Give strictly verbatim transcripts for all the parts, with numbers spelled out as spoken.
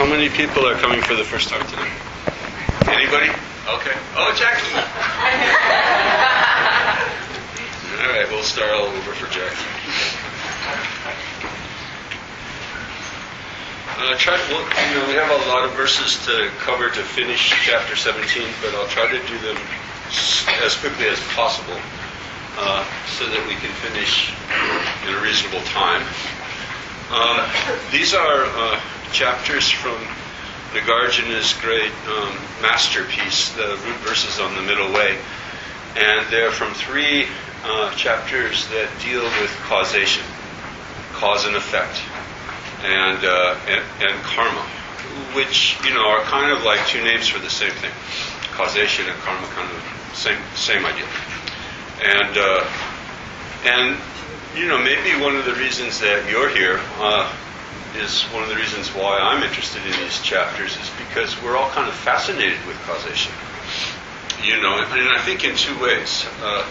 How many people are coming for the first time tonight? Anybody? Okay. Oh, Jackie! All right, we'll start all over for Jackie. Uh, try to look, you know, we have a lot of verses to cover to finish chapter seventeen, but I'll try to do them as quickly as possible uh, so that we can finish in a reasonable time. Um, these are uh, chapters from Nagarjuna's great um, masterpiece, the root verses on the middle way, and they're from three uh, chapters that deal with causation, cause and effect, and, uh, and and karma, which, you know, are kind of like two names for the same thing. Causation and karma, kind of same same idea. And uh, and you know, maybe one of the reasons that you're here uh, is one of the reasons why I'm interested in these chapters is because we're all kind of fascinated with causation. You know, and I think in two ways. Uh,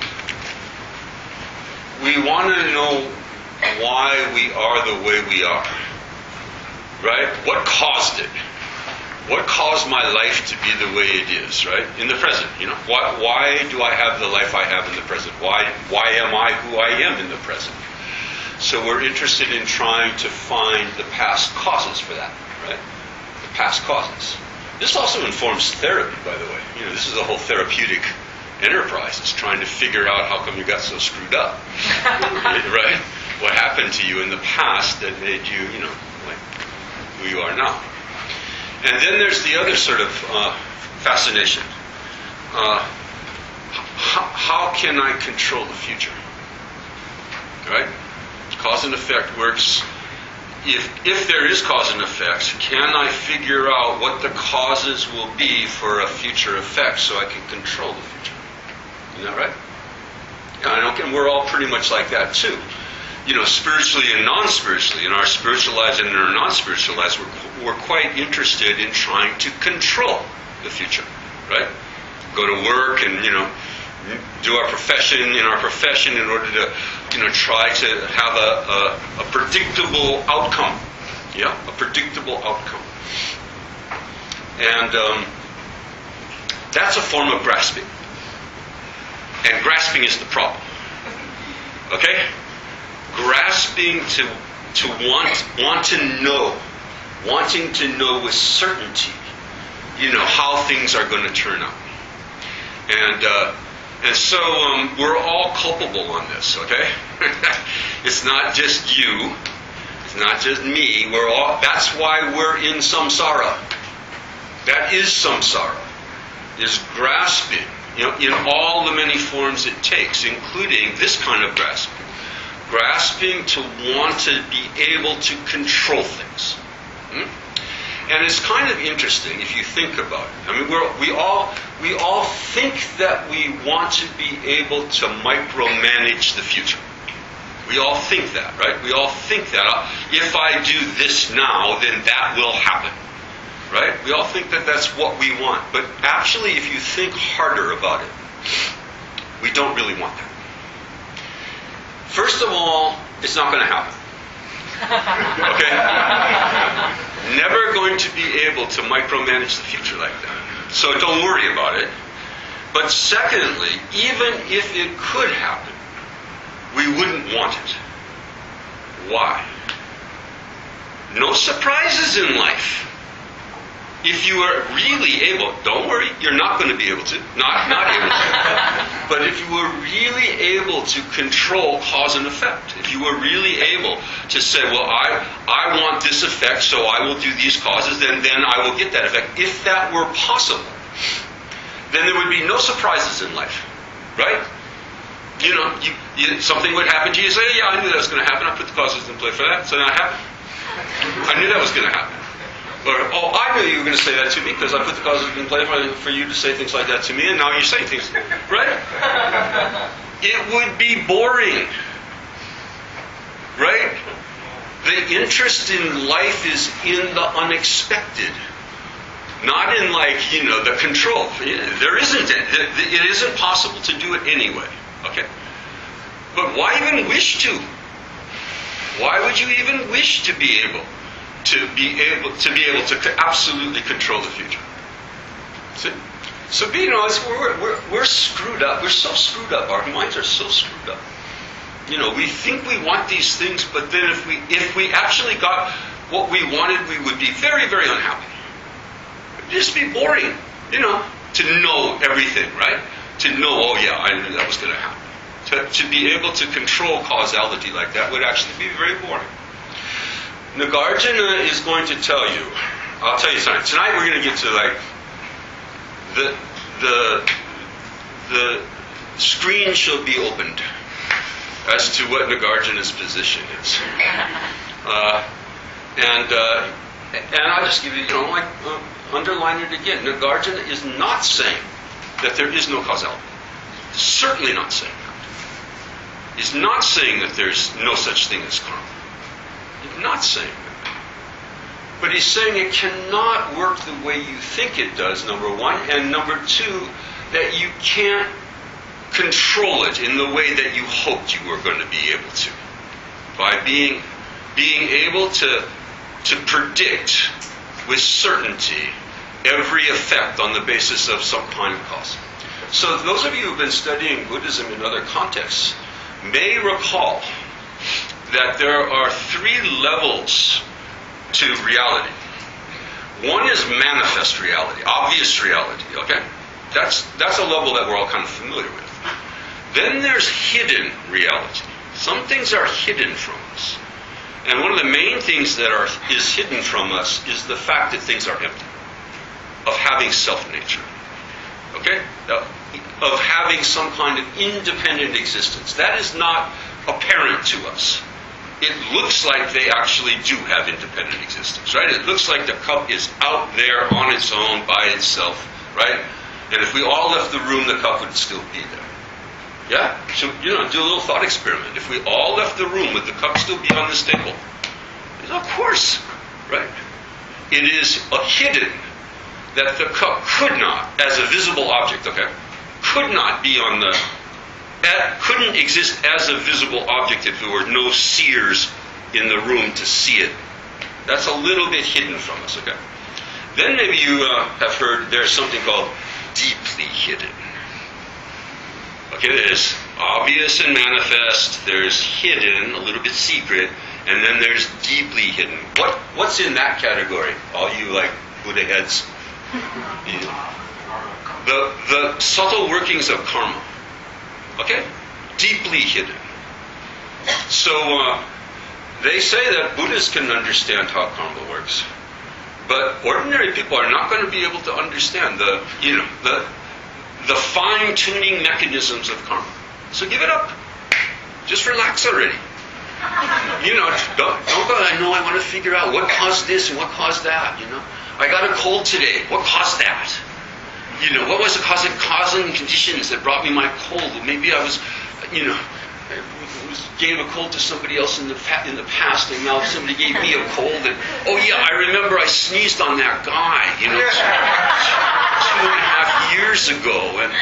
we want to know why we are the way we are, right? What caused it? What caused my life to be the way it is, right? In the present, you know. Why, why do I have the life I have in the present? Why, why am I who I am in the present? So we're interested in trying to find the past causes for that, right? The past causes. This also informs therapy, by the way. You know, this is the whole therapeutic enterprise. It's trying to figure out how come you got so screwed up, right? What happened to you in the past that made you, you know, like who you are now. And then there's the other sort of uh, fascination. Uh, how, how can I control the future? Right? Cause and effect works. If if there is cause and effect, can I figure out what the causes will be for a future effect so I can control the future? Isn't that right? And, I don't, and we're all pretty much like that too. You know, spiritually and non-spiritually, in our spiritual lives and in our non-spiritual lives, we're, we're quite interested in trying to control the future, right? Go to work and, you know, do our profession in our profession in order to, you know, try to have a, a, a predictable outcome. Yeah, a predictable outcome. And um, that's a form of grasping. And grasping is the problem. Okay? Grasping to to want want to know, wanting to know with certainty, you know, how things are going to turn out, and uh, and so um, we're all culpable on this. Okay, it's not just you, it's not just me. We're all. That's why we're in samsara. That is samsara. Is grasping, you know, in all the many forms it takes, including this kind of grasping. Grasping to want to be able to control things. Hmm? And it's kind of interesting if you think about it. I mean, we're, we all we all think that we want to be able to micromanage the future. We all think that, right? We all think that. Uh, if I do this now, then that will happen. Right? We all think that that's what we want. But actually, if you think harder about it, we don't really want that. First of all, it's not going to happen. Okay? Never going to be able to micromanage the future like that. So don't worry about it. But secondly, even if it could happen, we wouldn't want it. Why? No surprises in life. If you are really able, don't worry, you're not going to be able to, not not able to. But if you were really able to control cause and effect, if you were really able to say, well, I I want this effect, so I will do these causes, then then I will get that effect. If that were possible, then there would be no surprises in life, right? You know, you, you, something would happen to you. You say, yeah, I knew that was going to happen. I put the causes in play for that, so that happened. I knew that was going to happen. Or, oh, I knew you were going to say that to me because I put the causes in play for, for you to say things like that to me, and now you're saying things, right? It would be boring, right? The interest in life is in the unexpected, not in, like, you know, the control. There isn't it. It isn't possible to do it anyway, okay? But why even wish to? Why would you even wish to be able to be able to be able to absolutely control the future. See? So being honest, we're, we're, we're screwed up. We're so screwed up. Our minds are so screwed up. You know, we think we want these things, but then if we if we actually got what we wanted, we would be very, very unhappy. It'd just be boring, you know, to know everything, right? To know, oh yeah, I knew that was going to happen. To, to be able to control causality like that would actually be very boring. Nagarjuna is going to tell you, I'll tell you something. Tonight we're going to get to like, the, the, the screen shall be opened as to what Nagarjuna's position is. Uh, and, uh, and I'll just give you, you know, like, uh, underline it again. Nagarjuna is not saying that there is no causality. Certainly not saying that. He's not saying that there's no such thing as karma. He's not saying that. But he's saying it cannot work the way you think it does, number one. And number two, that you can't control it in the way that you hoped you were going to be able to. By being, being able to, to predict with certainty every effect on the basis of some kind of cause. So those of you who have been studying Buddhism in other contexts may recall that there are three levels to reality. One is manifest reality, obvious reality, okay? That's, that's a level that we're all kind of familiar with. Then there's hidden reality. Some things are hidden from us. And one of the main things that are is hidden from us is the fact that things are empty. Of having self-nature. Okay? Of having some kind of independent existence. That is not apparent to us. It looks like they actually do have independent existence, right? It looks like the cup is out there on its own by itself, right? And if we all left the room, the cup would still be there. Yeah? So, you know, do a little thought experiment. If we all left the room, would the cup still be on this table? Of course, right? It is a hidden that the cup could not, as a visible object, okay, could not be on the, uh, couldn't exist as a visible object if there were no seers in the room to see it. That's a little bit hidden from us, okay? Then maybe you uh, have heard there's something called deeply hidden. Okay, there's obvious and manifest, there's hidden, a little bit secret, and then there's deeply hidden. What What's in that category, all you like Buddha heads? You know, the, the subtle workings of karma. Okay? Deeply hidden. So, uh, they say that Buddhists can understand how karma works. But ordinary people are not going to be able to understand the, you know, the the fine-tuning mechanisms of karma. So give it up. Just relax already. You know, don't, don't go, I know I want to figure out what caused this and what caused that, you know. I got a cold today. What caused that? You know, what was the causing, causing conditions that brought me my cold? Maybe I was, you know, I was, gave a cold to somebody else in the in the past, and now somebody gave me a cold. And oh yeah, I remember I sneezed on that guy, you know, two, two and a half years ago. And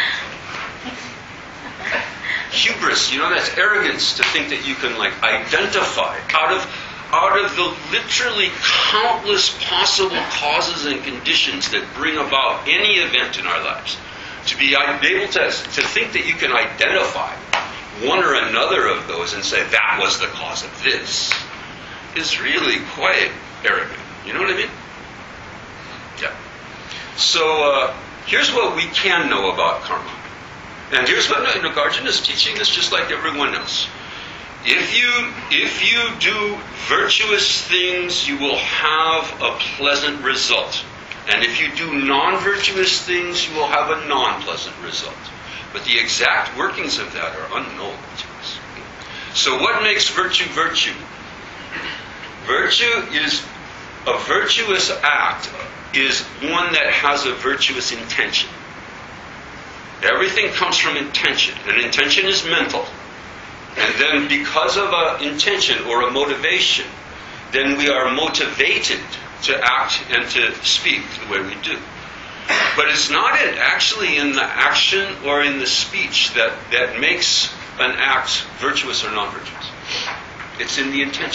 hubris, you know, that's arrogance to think that you can like identify out of out of the literally countless possible causes and conditions that bring about any event in our lives. To be able to to think that you can identify one or another of those and say that was the cause of this is really quite arrogant. You know what I mean? Yeah. So uh, here's what we can know about karma. And here's what Nagarjuna is teaching us, just like everyone else. If you if you do virtuous things, you will have a pleasant result. And if you do non-virtuous things, you will have a non-pleasant result. But the exact workings of that are unknowable to us. So what makes virtue virtue? Virtue is a virtuous act is one that has a virtuous intention. Everything comes from intention, and intention is mental. And then because of an intention or a motivation, then we are motivated to act and to speak the way we do. But it's not in, actually in the action or in the speech that, that makes an act virtuous or non-virtuous. It's in the intention.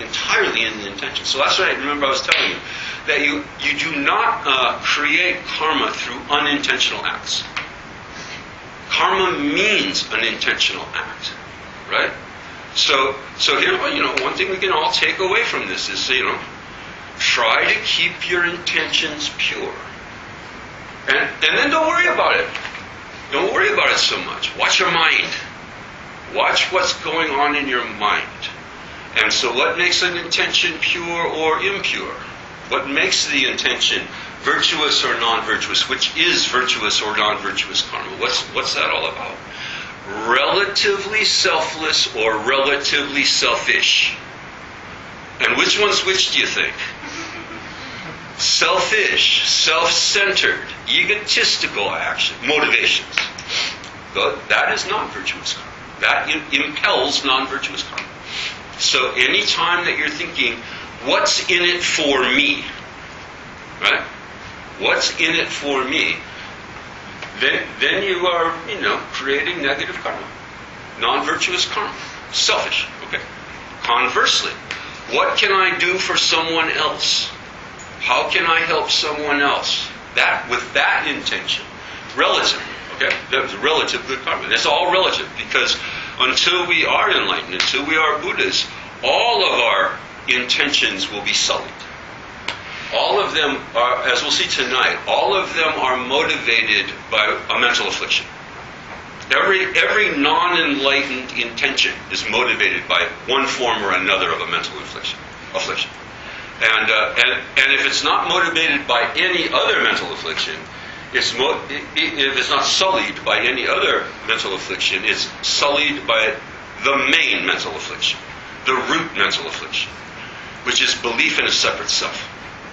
entirely in the intention. So that's what I remember I was telling you, that you, you do not uh, create karma through unintentional acts. Karma means an intentional act, right? So, so here, you know, one thing we can all take away from this is, you know, try to keep your intentions pure. And, and then don't worry about it. Don't worry about it so much. Watch your mind. Watch what's going on in your mind. And so what makes an intention pure or impure? What makes the intention virtuous or non-virtuous? Which is virtuous or non-virtuous karma? What's, what's that all about? Relatively selfless or relatively selfish? And which one's which, do you think? Selfish, self-centered, egotistical action, motivations. That is non-virtuous karma. That impels non-virtuous karma. So any time that you're thinking, what's in it for me? Right? What's in it for me? Then, then you are, you know, creating negative karma. Non-virtuous karma. Selfish. Okay. Conversely, what can I do for someone else? How can I help someone else? That, with that intention. Relative. Okay? That's relative good karma. That's all relative, because until we are enlightened, until we are Buddhas, all of our intentions will be sullied. All of them are, as we'll see tonight, all of them are motivated by a mental affliction. Every every non-enlightened intention is motivated by one form or another of a mental affliction. affliction. And, uh, and, and if it's not motivated by any other mental affliction, it's mo- if it's not sullied by any other mental affliction, it's sullied by the main mental affliction, the root mental affliction, which is belief in a separate self.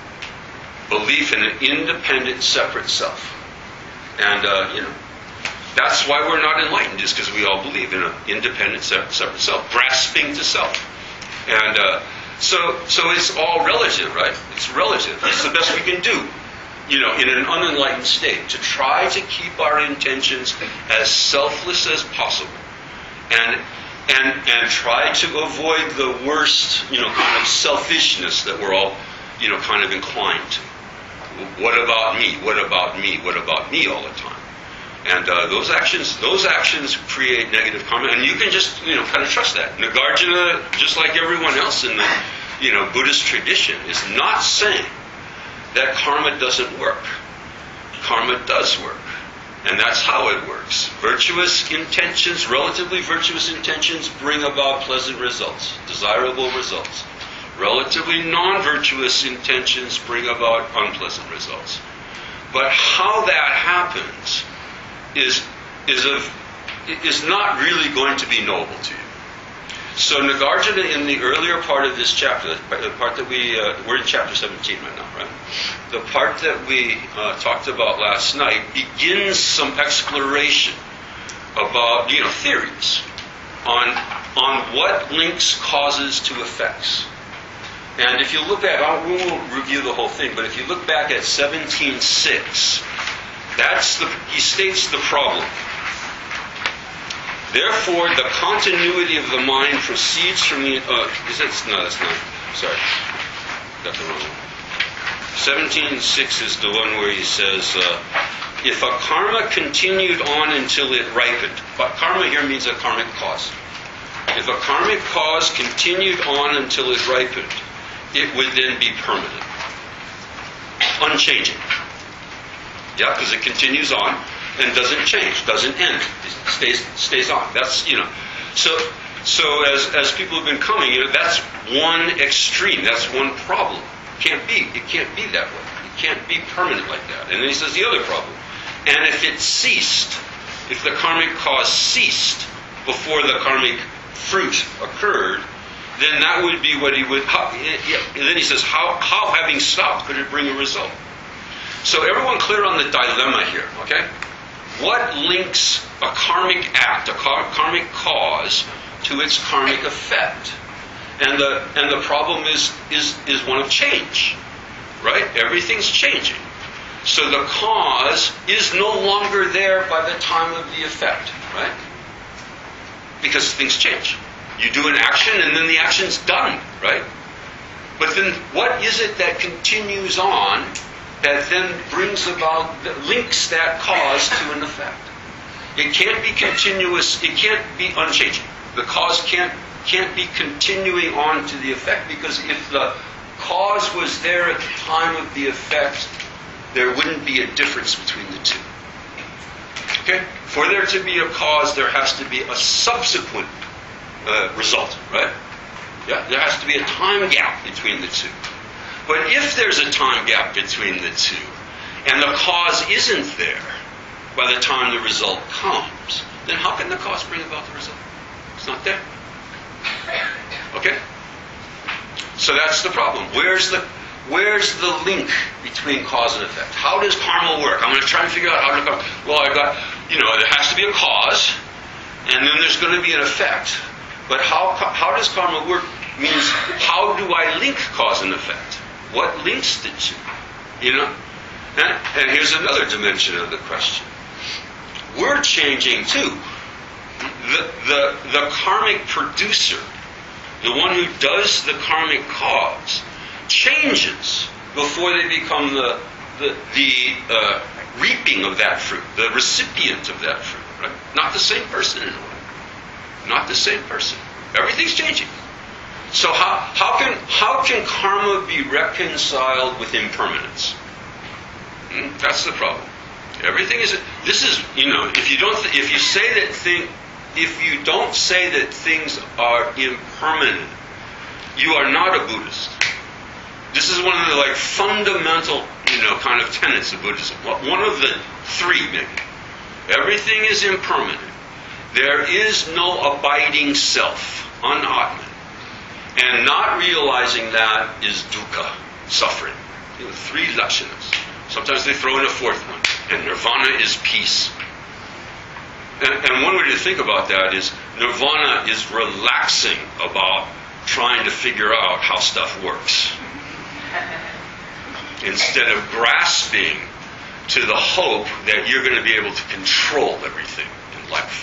Belief in an independent, separate self. And, uh, you know, that's why we're not enlightened, is because we all believe in an independent, separate self, grasping to self. And uh, so, so it's all relative, right? It's relative. It's the best we can do, you know, in an unenlightened state, to try to keep our intentions as selfless as possible, and and and try to avoid the worst, you know, kind of selfishness that we're all, you know, kind of inclined to. What about me? What about me? What about me all the time? And uh, those actions, those actions create negative karma, and you can just, you know, kind of trust that. Nagarjuna, just like everyone else in the, you know, Buddhist tradition, is not saying that karma doesn't work. Karma does work, and that's how it works. Virtuous intentions, relatively virtuous intentions, bring about pleasant results, desirable results. Relatively non-virtuous intentions bring about unpleasant results. But how that happens is is of is not really going to be knowable to you. So Nagarjuna, in the earlier part of this chapter, the part that we uh, we're in chapter seventeen right now, right? The part that we uh, talked about last night begins some exploration about, you know, theories on on what links causes to effects. And if you look at, we won't review the whole thing, but if you look back at seventeen six, that's the, he states the problem. Therefore, the continuity of the mind proceeds from the, uh, is that, no, that's not, sorry, got the wrong one. seventeen six is the one where he says, uh, if a karma continued on until it ripened, but karma here means a karmic cause. If a karmic cause continued on until it ripened, it would then be permanent, unchanging. Yeah, because it continues on and doesn't change, doesn't end, it stays stays on. That's, you know, so so as as people have been coming, you know, that's one extreme, that's one problem. Can't be, it can't be that way. It can't be permanent like that. And then he says the other problem. And if it ceased, if the karmic cause ceased before the karmic fruit occurred, then that would be what he would, how, and then he says, how, how having stopped could it bring a result? So everyone clear on the dilemma here, okay? What links a karmic act, a karmic cause, to its karmic effect? And the and the problem is is is one of change, right? Everything's changing. So the cause is no longer there by the time of the effect, right? Because things change. You do an action and then the action's done, right? But then what is it that continues on that then brings about, that links that cause to an effect? It can't be continuous, it can't be unchanging. The cause can't can't be continuing on to the effect, because if the cause was there at the time of the effect, there wouldn't be a difference between the two. Okay? For there to be a cause, there has to be a subsequent uh, result, right? Yeah, there has to be a time gap between the two. But if there's a time gap between the two, and the cause isn't there by the time the result comes, then how can the cause bring about the result? It's not there. Okay? So that's the problem. Where's the where's the link between cause and effect? How does karma work? I'm going to try and figure out how to go. Well, I've got, you know, there has to be a cause, and then there's going to be an effect. But how how does karma work means how do I link cause and effect? What links the two? You know? And, and here's another dimension of the question. We're changing too. The, the, the karmic producer, the one who does the karmic cause, changes before they become the, the, the uh, reaping of that fruit, the recipient of that fruit. Right? Not the same person in a way. Not the same person. Everything's changing. So how, how can how can karma be reconciled with impermanence? Hmm? That's the problem. Everything is. This is, you know, if you don't, th- if you say that thing, if you don't say that things are impermanent, you are not a Buddhist. This is one of the like fundamental, you know, kind of tenets of Buddhism. One of the three, maybe. Everything is impermanent. There is no abiding self, unatman. And not realizing that is dukkha, suffering. You know, three lakshanas. Sometimes they throw in a fourth one. And nirvana is peace. And, and one way to think about that is nirvana is relaxing about trying to figure out how stuff works. Instead of grasping to the hope that you're going to be able to control everything in life.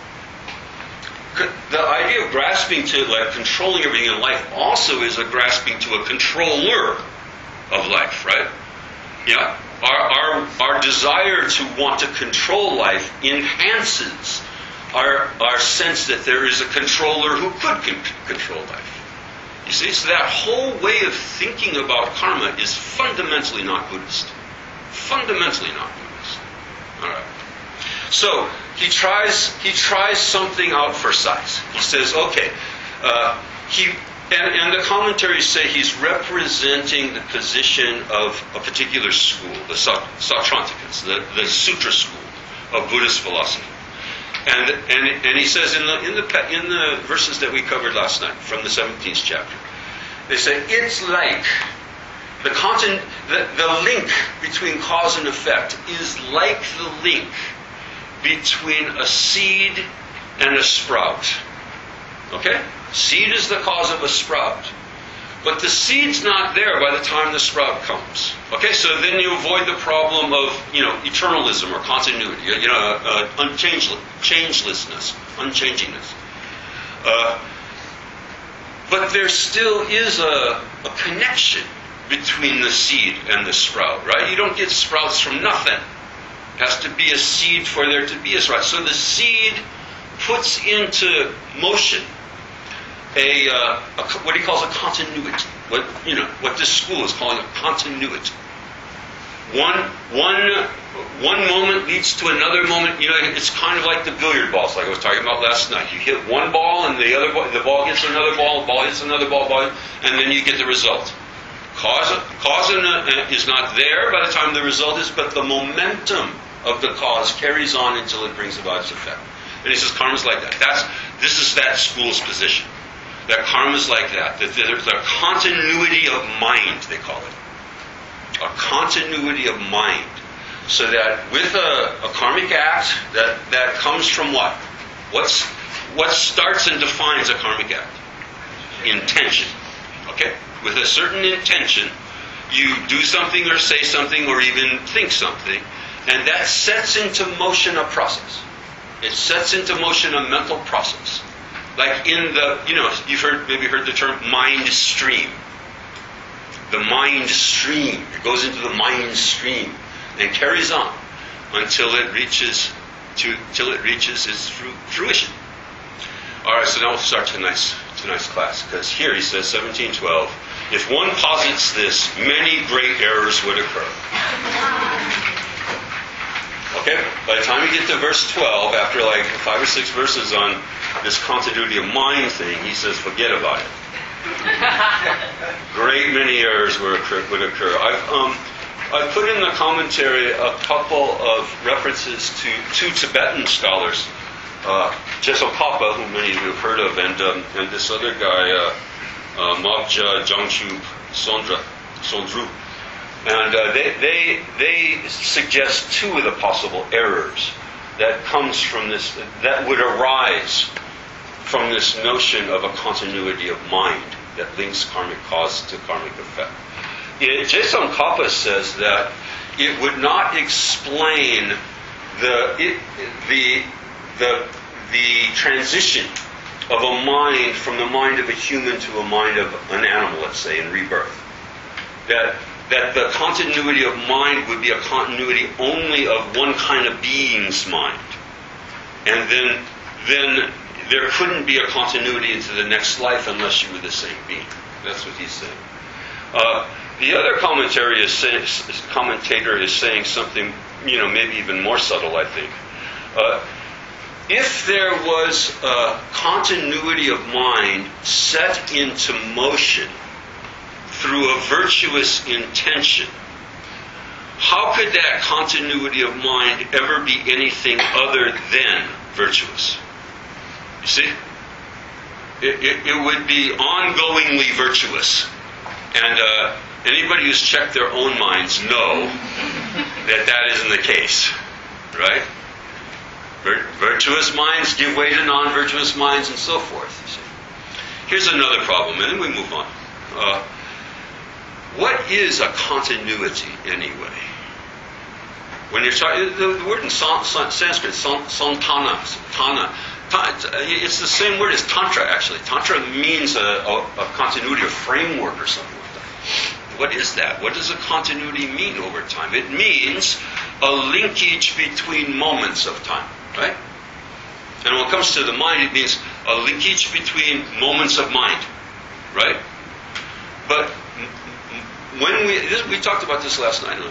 The idea of grasping to, like, controlling everything in life also is a grasping to a controller of life, right? Yeah? Our, our, our desire to want to control life enhances our, our sense that there is a controller who could con- control life. You see, so that whole way of thinking about karma is fundamentally not Buddhist. Fundamentally not Buddhist. All right. So he tries he tries something out for size. He says, okay, uh, he and, and the commentaries say he's representing the position of a particular school, the Sautranticans, the, the Sutra school of Buddhist philosophy. And and and he says in the in the in the verses that we covered last night from the seventeenth chapter, they say it's like the content, the, the link between cause and effect is like the link between a seed and a sprout. Okay? Seed is the cause of a sprout. But the seed's not there by the time the sprout comes. Okay? So then you avoid the problem of, you know, eternalism or continuity, you know, uh, unchangeless, changelessness, unchangingness. Uh, but there still is a, a connection between the seed and the sprout, right? You don't get sprouts from nothing. Has to be a seed for there to be a sprout. So the seed puts into motion a, uh, a what he calls a continuity. What you know, what this school is calling a continuity. One one one moment leads to another moment. You know, it's kind of like the billiard balls, like I was talking about last night. You hit one ball, and the other ball, the ball hits another ball, the ball hits another ball, ball, and then you get the result. Cause cause is not there by the time the result is, but the momentum of the cause carries on until it brings about its effect. And he says karma's like that. That's this is that school's position. That karma's like that. That there's a continuity of mind, they call it. A continuity of mind. So that with a, a karmic act that, that comes from what? What's what starts and defines a karmic act? Intention. Okay? With a certain intention, you do something or say something or even think something, and that sets into motion a process. It sets into motion a mental process. Like in the, you know, you've heard, maybe heard the term mind stream. The mind stream. It goes into the mind stream and carries on until it reaches to till it reaches its fru- fruition. All right, so now we'll start tonight's tonight's class, because here he says seventeen twelve. If one posits this, many great errors would occur. Okay, by the time you get to verse twelve, after like five or six verses on this continuity of mind thing, he says, forget about it. Great many errors would occur. Would occur. I've um, I put in the commentary a couple of references to two Tibetan scholars, uh, Jesopapa, who many of you have heard of, and um, and this other guy, uh, uh, Mabja Jangchu Sondra Sondru, and uh, they they they suggest two of the possible errors that comes from this, that would arise from this notion of a continuity of mind that links karmic cause to karmic effect. It, Jason Kappa says that it would not explain the it, the the the transition of a mind from the mind of a human to a mind of an animal, let's say, in rebirth. That that the continuity of mind would be a continuity only of one kind of being's mind, and then then. There couldn't be a continuity into the next life unless you were the same being. That's what he's saying. Uh, the other commentary is say, commentator is saying something, you know, maybe even more subtle, I think. Uh, if there was a continuity of mind set into motion through a virtuous intention, how could that continuity of mind ever be anything other than virtuous? You see? It, it, it would be ongoingly virtuous. And uh, anybody who's checked their own minds know that that isn't the case. Right? Vir- virtuous minds give way to non-virtuous minds and so forth. You see? Here's another problem, and then we move on. Uh, what is a continuity anyway? When you're talking, the, the word in San, San, Sanskrit, san, santana, tana, it's the same word as tantra, actually. Tantra means a, a, a continuity, a framework or something like that. What is that? What does a continuity mean over time? It means a linkage between moments of time, right? And when it comes to the mind, it means a linkage between moments of mind, right? But when we, this, we talked about this last night,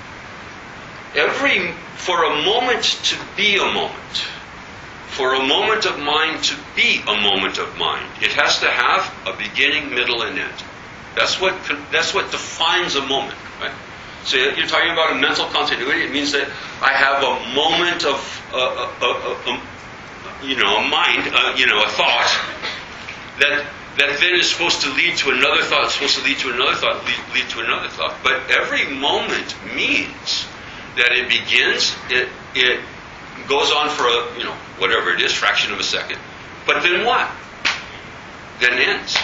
every, for a moment to be a moment, for a moment of mind to be a moment of mind, it has to have a beginning, middle, and end. That's what that's what defines a moment, right? So you're talking about a mental continuity. It means that I have a moment of, uh, uh, uh, uh, you know, a mind, uh, you know, a thought that that then is supposed to lead to another thought. It's supposed to lead to another thought, lead, lead to another thought. But every moment means that it begins, it it goes on for a, you know, whatever it is, fraction of a second. But then what? Then ends.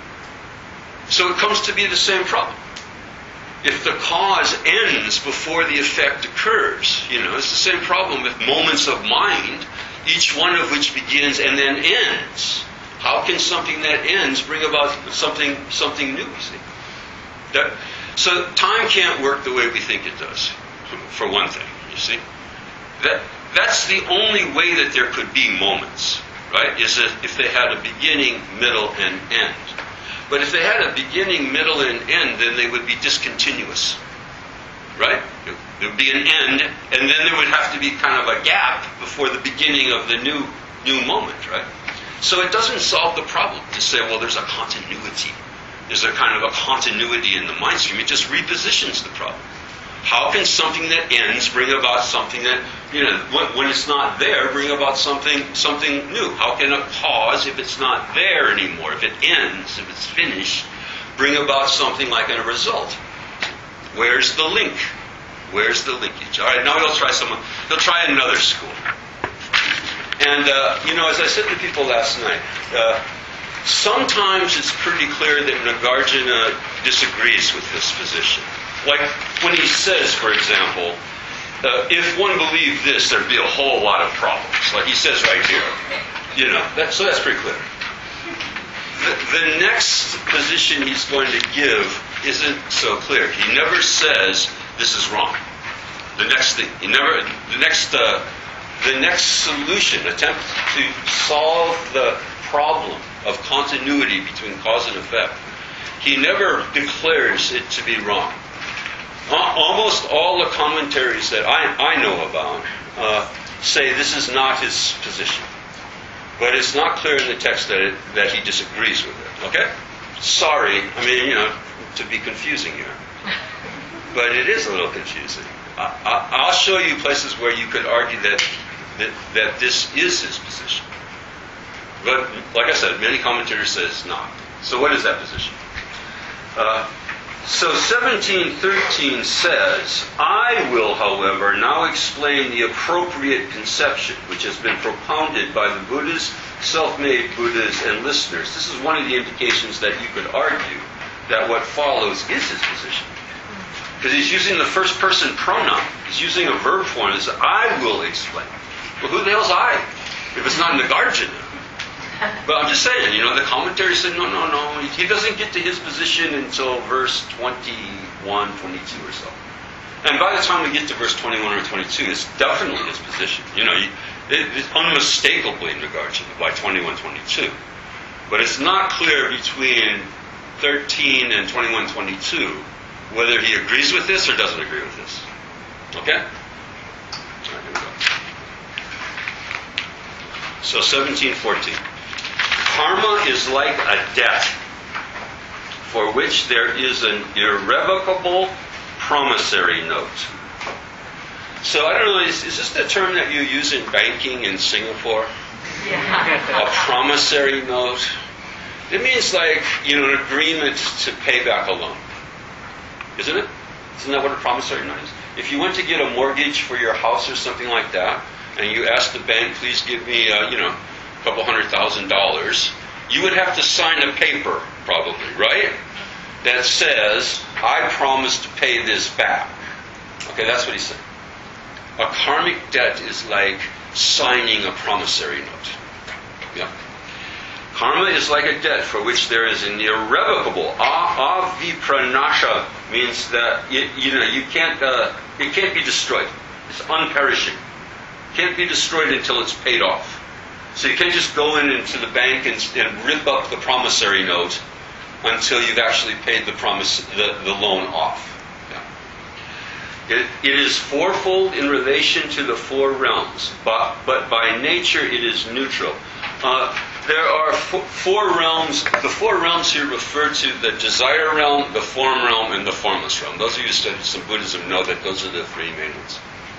So it comes to be the same problem. If the cause ends before the effect occurs, you know, it's the same problem with moments of mind, each one of which begins and then ends. How can something that ends bring about something something new, you see? That, so time can't work the way we think it does, for one thing, you see? That That's the only way that there could be moments, right? Is that if they had a beginning, middle, and end. But if they had a beginning, middle, and end, then they would be discontinuous, right? There would be an end, and then there would have to be kind of a gap before the beginning of the new new moment, right? So it doesn't solve the problem to say, well, there's a continuity. There's a kind of a continuity in the mind stream. It just repositions the problem. How can something that ends bring about something that, you know, when, when it's not there, bring about something something new? How can a cause, if it's not there anymore, if it ends, if it's finished, bring about something like a result? Where's the link? Where's the linkage? All right, now he'll try someone. He'll try another school. And uh, you know, as I said to people last night, uh, sometimes it's pretty clear that Nagarjuna disagrees with this position. Like when he says, for example, uh, if one believed this, there'd be a whole lot of problems. Like he says right here. You know, that, so that's pretty clear. the, the next position he's going to give isn't so clear. He never says this is wrong. The next thing, he never, the next, uh, the next solution, attempt to solve the problem of continuity between cause and effect, he never declares it to be wrong. Almost all the commentaries that I, I know about uh, say this is not his position. But it's not clear in the text that, it, that he disagrees with it. Okay? Sorry, I mean, you know, to be confusing here. But it is a little confusing. I, I, I'll show you places where you could argue that, that that this is his position. But, like I said, many commentators say it's not. So what is that position? Uh, so seventeen thirteen says, I will, however, now explain the appropriate conception which has been propounded by the Buddhas, self-made Buddhas, and listeners. This is one of the indications that you could argue that what follows is his position. Because he's using the first person pronoun. He's using a verb form. It's I will explain. Well, who the hell's I? If it's not Nagarjuna. But I'm just saying, you know, the commentary said, no, no, no. He doesn't get to his position until verse twenty-one, twenty-two or so. And by the time we get to verse twenty-one or twenty-two, it's definitely his position. You know, it, it's unmistakably Nagarjuna by twenty-one, twenty-two. But it's not clear between thirteen and twenty-one, twenty-two whether he agrees with this or doesn't agree with this. Okay? All right, here we go. So seventeen fourteen. Karma is like a debt for which there is an irrevocable promissory note. So I don't know, is, is this the term that you use in banking in Singapore? Yeah. A promissory note? It means like, you know, an agreement to pay back a loan. Isn't it? Isn't that what a promissory note is? If you went to get a mortgage for your house or something like that, and you asked the bank, please give me, uh, you know, a couple hundred thousand dollars, you would have to sign a paper, probably, right? That says, I promise to pay this back. Okay, that's what he's saying. A karmic debt is like signing a promissory note. Yeah. Karma is like a debt for which there is an irrevocable. Avipranasha means that it, you know you can't uh, it can't be destroyed. It's unperishing. Can't be destroyed until it's paid off. So you can't just go in into the bank and, and rip up the promissory note until you've actually paid the promise the, the loan off. Yeah. It, it is fourfold in relation to the four realms, but but by nature it is neutral. Uh, there are f- four realms. The four realms here refer to the desire realm, the form realm, and the formless realm. Those of you who studied some Buddhism know that those are the three main ones.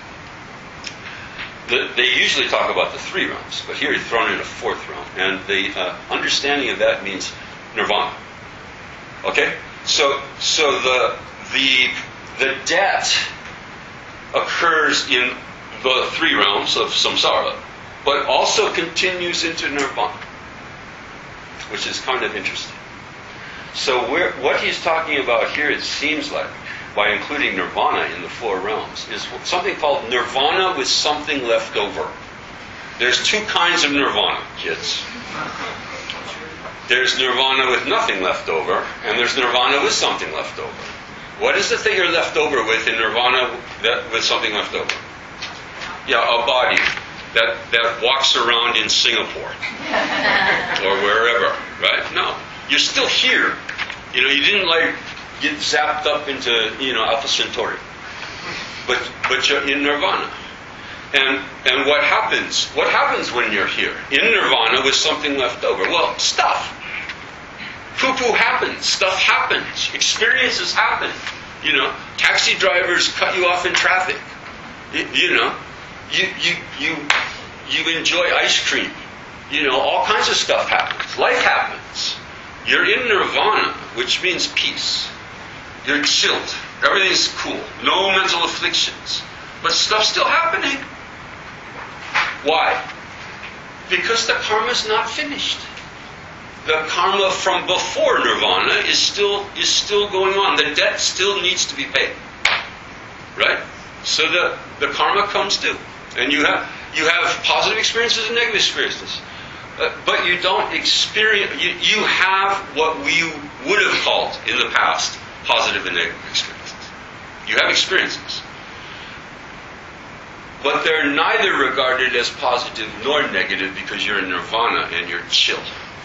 The, they usually talk about the three realms, but here he's thrown in a fourth realm. And the uh, understanding of that means nirvana. Okay? So so the the the debt occurs in the three realms of samsara, but also continues into nirvana, which is kind of interesting. So we're, what he's talking about here, it seems like, by including nirvana in the four realms, is something called nirvana with something left over. There's two kinds of nirvana, kids. There's nirvana with nothing left over, and there's nirvana with something left over. What is the thing you're left over with in nirvana that, with something left over? Yeah, a body that, that walks around in Singapore or wherever, right? No, you're still here. You know, you didn't like get zapped up into, you know, Alpha Centauri. But but you're in nirvana. And and what happens? What happens when you're here? In nirvana with something left over? Well, stuff. Poo-poo happens. Stuff happens. Experiences happen. You know, taxi drivers cut you off in traffic. You, you know, you you you you enjoy ice cream. You know, all kinds of stuff happens. Life happens. You're in nirvana, which means peace. You're chilled. Everything's cool. No mental afflictions. But stuff's still happening. Why? Because the karma's not finished. The karma from before nirvana is still is still going on. The debt still needs to be paid. Right? So the, the karma comes due. And you have you have positive experiences and negative experiences. uh, but you don't experience, you, you have what we would have called in the past positive and negative experiences. You have experiences. But they're neither regarded as positive nor negative because you're in nirvana and you're chill.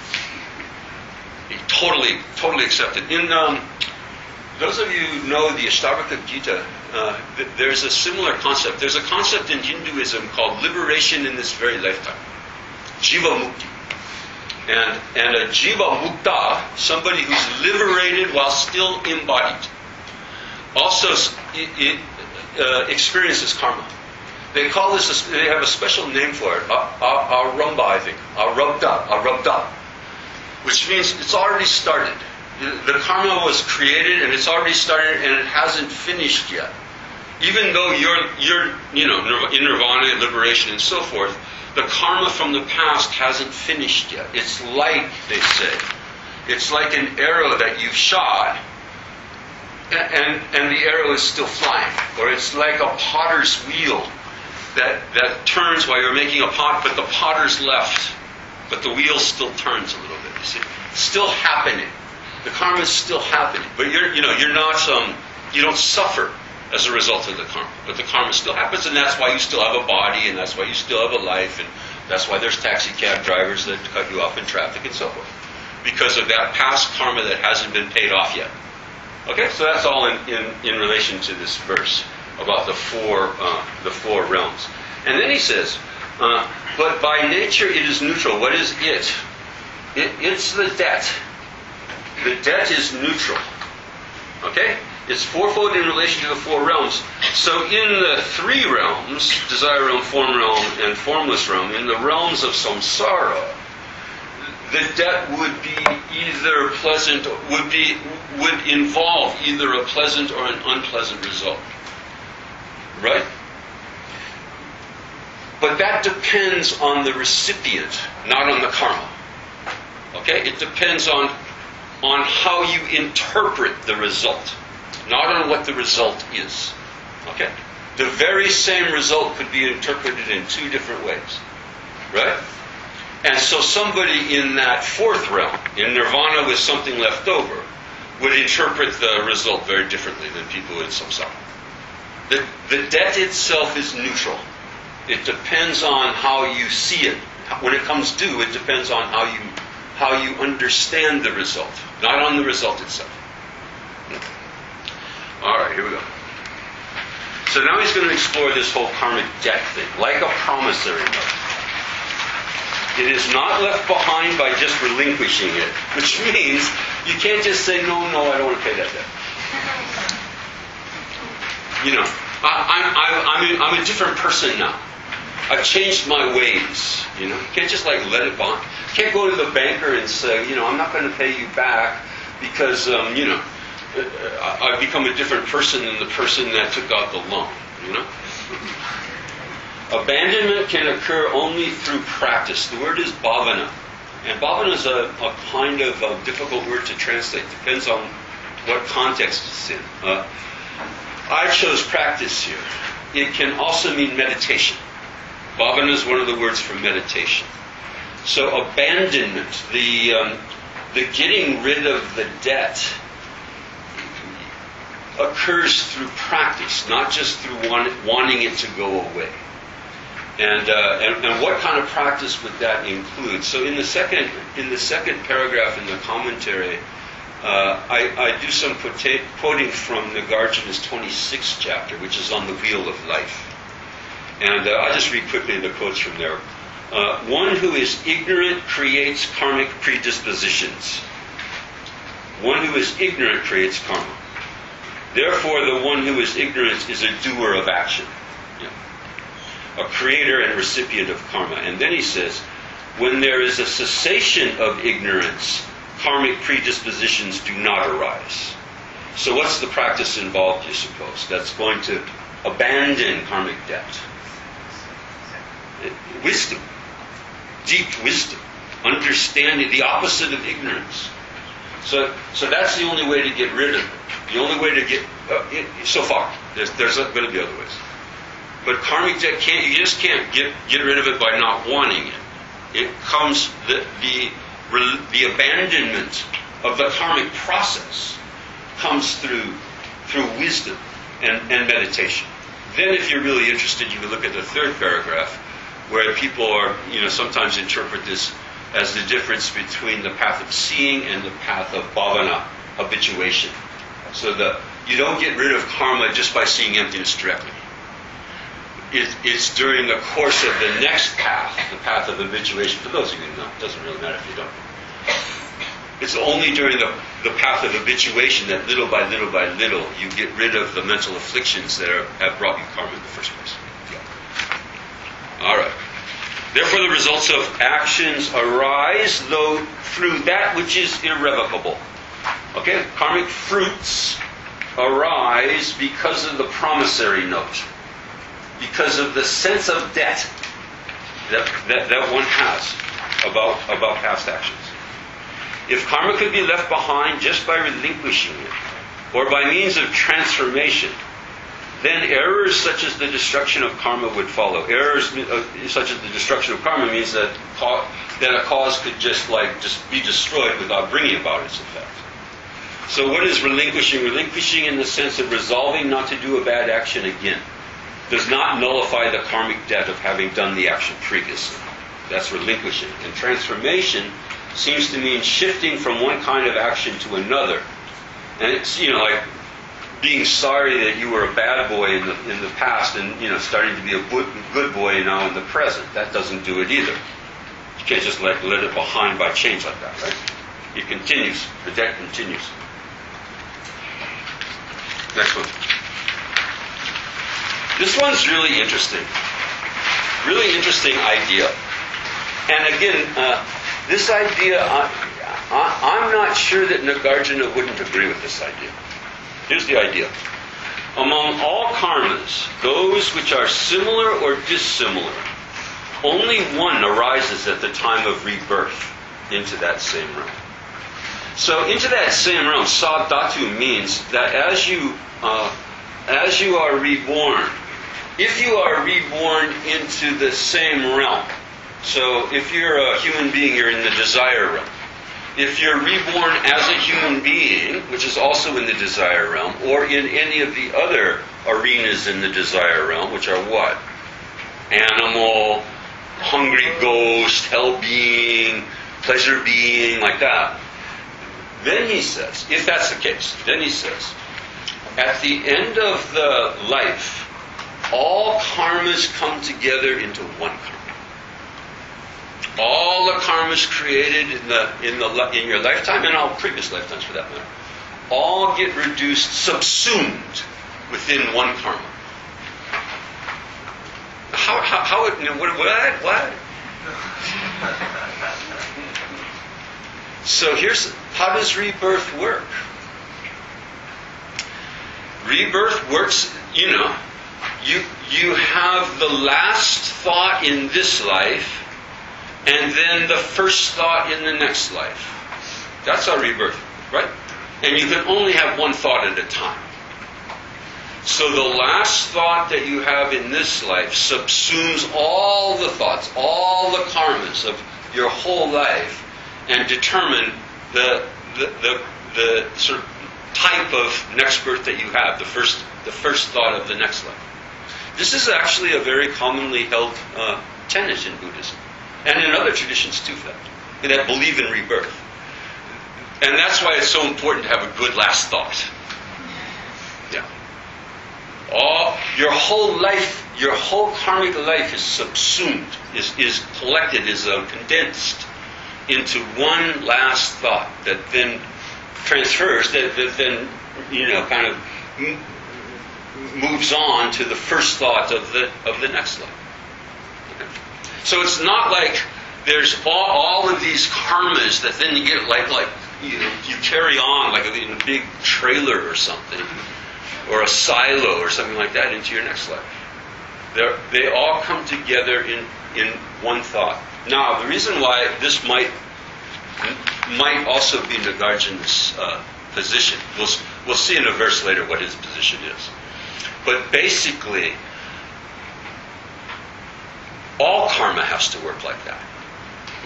You totally, totally accept it. In um, those of you who know the Ashtavakra Gita, uh, th- there's a similar concept. There's a concept in Hinduism called liberation in this very lifetime. Jiva Mukti. And, and a Jiva Mukta, somebody who's liberated while still embodied, also it, it, uh, experiences karma. They call this, a, they have a special name for it, Arumba, I think, Arubda, Arubda, which means it's already started. The karma was created and it's already started and it hasn't finished yet. Even though you're, you're you know, in nirvana, liberation and so forth, the karma from the past hasn't finished yet. It's like, they say, it's like an arrow that you've shot and, and, and the arrow is still flying. Or it's like a potter's wheel that, that turns while you're making a pot, but the potter's left, but the wheel still turns a little bit. You see, it's still happening. The karma is still happening, but you're, you know, you're not, um, you don't suffer as a result of the karma. But the karma still happens, and that's why you still have a body, and that's why you still have a life, and that's why there's taxi cab drivers that cut you off in traffic and so forth, because of that past karma that hasn't been paid off yet. Okay, so that's all in, in, in relation to this verse about the four uh, the four realms. And then he says, uh, but by nature it is neutral. What is it? it? It's the debt. The debt is neutral. Okay? It's fourfold in relation to the four realms. So in the three realms, desire realm, form realm, and formless realm, in the realms of samsara, the debt would be either pleasant, would be would involve either a pleasant or an unpleasant result. Right? But that depends on the recipient, not on the karma. Okay? It depends on on how you interpret the result, not on what the result is. Okay? The very same result could be interpreted in two different ways. Right? And so somebody in that fourth realm, in nirvana with something left over, would interpret the result very differently than people in samsara. The, the debt itself is neutral. It depends on how you see it. When it comes due, it depends on how you how you understand the result, not on the result itself. All right, here we go. So now he's going to explore this whole karmic debt thing, like a promissory note. It is not left behind by just relinquishing it, which means you can't just say, no, no, I don't want to pay that debt. You know, I, I'm, I'm, I'm, I'm a different person now. I've changed my ways. You know, you can't just like let it bond. You can't go to the banker and say, you know, I'm not going to pay you back because, um, you know, I've become a different person than the person that took out the loan. You know, abandonment can occur only through practice. The word is bhavana, and bhavana is a, a kind of a difficult word to translate. Depends on what context it's in. Uh, I chose practice here. It can also mean meditation. Bhavana is one of the words for meditation. So abandonment, the um, the getting rid of the debt, occurs through practice, not just through want, wanting it to go away. And, uh, and and what kind of practice would that include? So in the second in the second paragraph in the commentary, uh, I, I do some quota- quoting from Nagarjuna's twenty-sixth chapter, which is on the wheel of life. And uh, I'll just read quickly the quotes from there. Uh, one who is ignorant creates karmic predispositions. One who is ignorant creates karma. Therefore, the one who is ignorant is a doer of action. Yeah. A creator and recipient of karma. And then he says, when there is a cessation of ignorance, karmic predispositions do not arise. So what's the practice involved, you suppose? That's going to abandon karmic debt. Wisdom. Deep wisdom. Understanding, the opposite of ignorance. So so that's the only way to get rid of it. The only way to get, uh, it, so far, there's, there's going to be other ways. But karmic debt, can't, you just can't get, get rid of it by not wanting it. It comes, the, the, the abandonment of the karmic process comes through, through wisdom and, and meditation. Then if you're really interested, you can look at the third paragraph, where people are, you know, sometimes interpret this as the difference between the path of seeing and the path of bhavana, habituation. So the, you don't get rid of karma just by seeing emptiness directly. It, it's during the course of the next path, the path of habituation. For those of you who know, it doesn't really matter if you don't. It's only during the, the path of habituation that little by little by little you get rid of the mental afflictions that are, have brought you karma in the first place. Yeah. All right. Therefore, the results of actions arise, though through that which is irrevocable. Okay? Karmic fruits arise because of the promissory note, because of the sense of debt that, that, that one has about, about past actions. If karma could be left behind just by relinquishing it, or by means of transformation, then errors such as the destruction of karma would follow. Errors uh, such as the destruction of karma means that ca- that a cause could just like just be destroyed without bringing about its effect. So what is relinquishing? Relinquishing in the sense of resolving not to do a bad action again. Does not nullify the karmic debt of having done the action previously. That's relinquishing. And transformation seems to mean shifting from one kind of action to another. And it's, you know, like being sorry that you were a bad boy in the in the past and, you know, starting to be a good boy now in the present. That doesn't do it either. You can't just let, let it behind by change like that, right? It continues. The debt continues. Next one. This one's really interesting. Really interesting idea. And again, uh, this idea, I, I, I'm not sure that Nagarjuna wouldn't agree with this idea. Here's the idea. Among all karmas, those which are similar or dissimilar, only one arises at the time of rebirth into that same realm. So into that same realm, sadhatu means that as you uh, as you are reborn, if you are reborn into the same realm, so if you're a human being, you're in the desire realm. If you're reborn as a human being, which is also in the desire realm, or in any of the other arenas in the desire realm, which are what? Animal, hungry ghost, hell being, pleasure being, like that. Then he says, if that's the case, then he says, at the end of the life, all karmas come together into one karma. All the karmas created in the in the in your lifetime and all previous lifetimes, for that matter, all get reduced, subsumed within one karma. How how, how it, you know, what what what? So here's how does rebirth work? Rebirth works, you know, you you have the last thought in this life, and then the first thought in the next life. That's how rebirth, right? And you can only have one thought at a time. So the last thought that you have in this life subsumes all the thoughts, all the karmas of your whole life, and determine the the the, the sort of type of next birth that you have, the first the first thought of the next life. This is actually a very commonly held uh, tenet in Buddhism. And in other traditions too, that, that believe in rebirth. And that's why it's so important to have a good last thought. Yeah. All, your whole life, your whole karmic life is subsumed, is, is collected, is uh, condensed into one last thought that then transfers, that, that then, you know, kind of m- moves on to the first thought of the of the next life. So it's not like there's all, all of these karmas that then you get like like you know, you carry on like in a big trailer or something, or a silo or something like that into your next life. They're, they all come together in, in one thought. Now, the reason why this might might also be Nagarjuna's uh, position, we'll we'll see in a verse later what his position is. But basically, all karma has to work like that.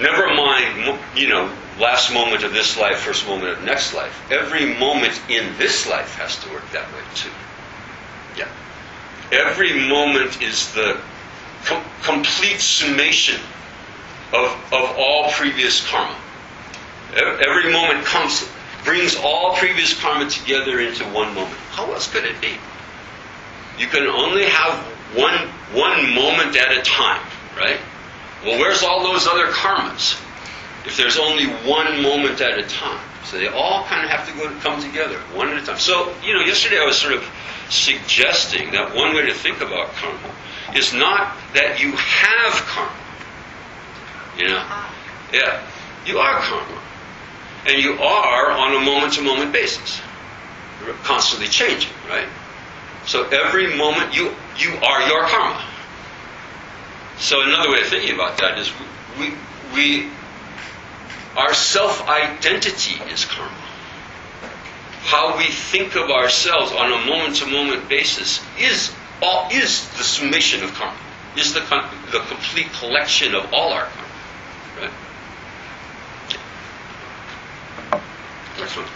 Never mind, you know, last moment of this life, first moment of next life. Every moment in this life has to work that way too. Yeah. Every moment is the com- complete summation of, of all previous karma. Every moment comes, brings all previous karma together into one moment. How else could it be? You can only have one one moment at a time, right? Well, where's all those other karmas? If there's only one moment at a time. So they all kind of have to go come together, one at a time. So, you know, yesterday I was sort of suggesting that one way to think about karma is not that you have karma. You know? Yeah. You are karma. And you are on a moment-to-moment basis. You're constantly changing, right? So every moment you you are your karma. So another way of thinking about that is we we our self-identity is karma. How we think of ourselves on a moment-to-moment basis is all is the summation of karma. Is the the complete collection of all our karma, right? Next one.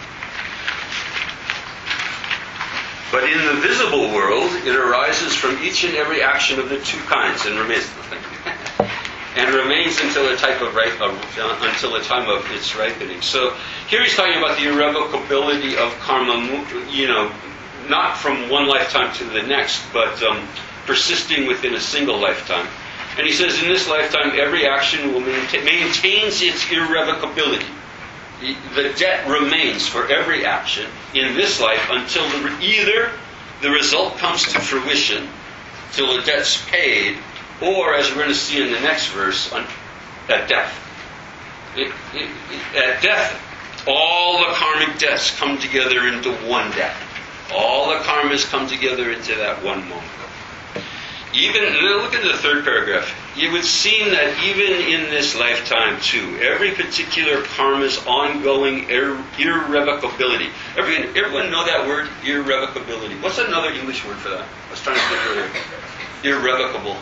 But in the visible world, it arises from each and every action of the two kinds and remains and remains until a type of ripe, uh, until a time of its ripening. So here he's talking about the irrevocability of karma, you know, not from one lifetime to the next, but um, persisting within a single lifetime. And he says, in this lifetime, every action will maintain, maintains its irrevocability. The debt remains for every action in this life until the, either the result comes to fruition, till the debt's paid, or, as we're going to see in the next verse, on, at death. It, it, it, at death, all the karmic debts come together into one debt. All the karmas come together into that one moment. Even, look at the third paragraph. It would seem that even in this lifetime too, every particular karma's ongoing ir- irrevocability. Everyone, everyone know that word, irrevocability? What's another English word for that? I was trying to think earlier. Irrevocable.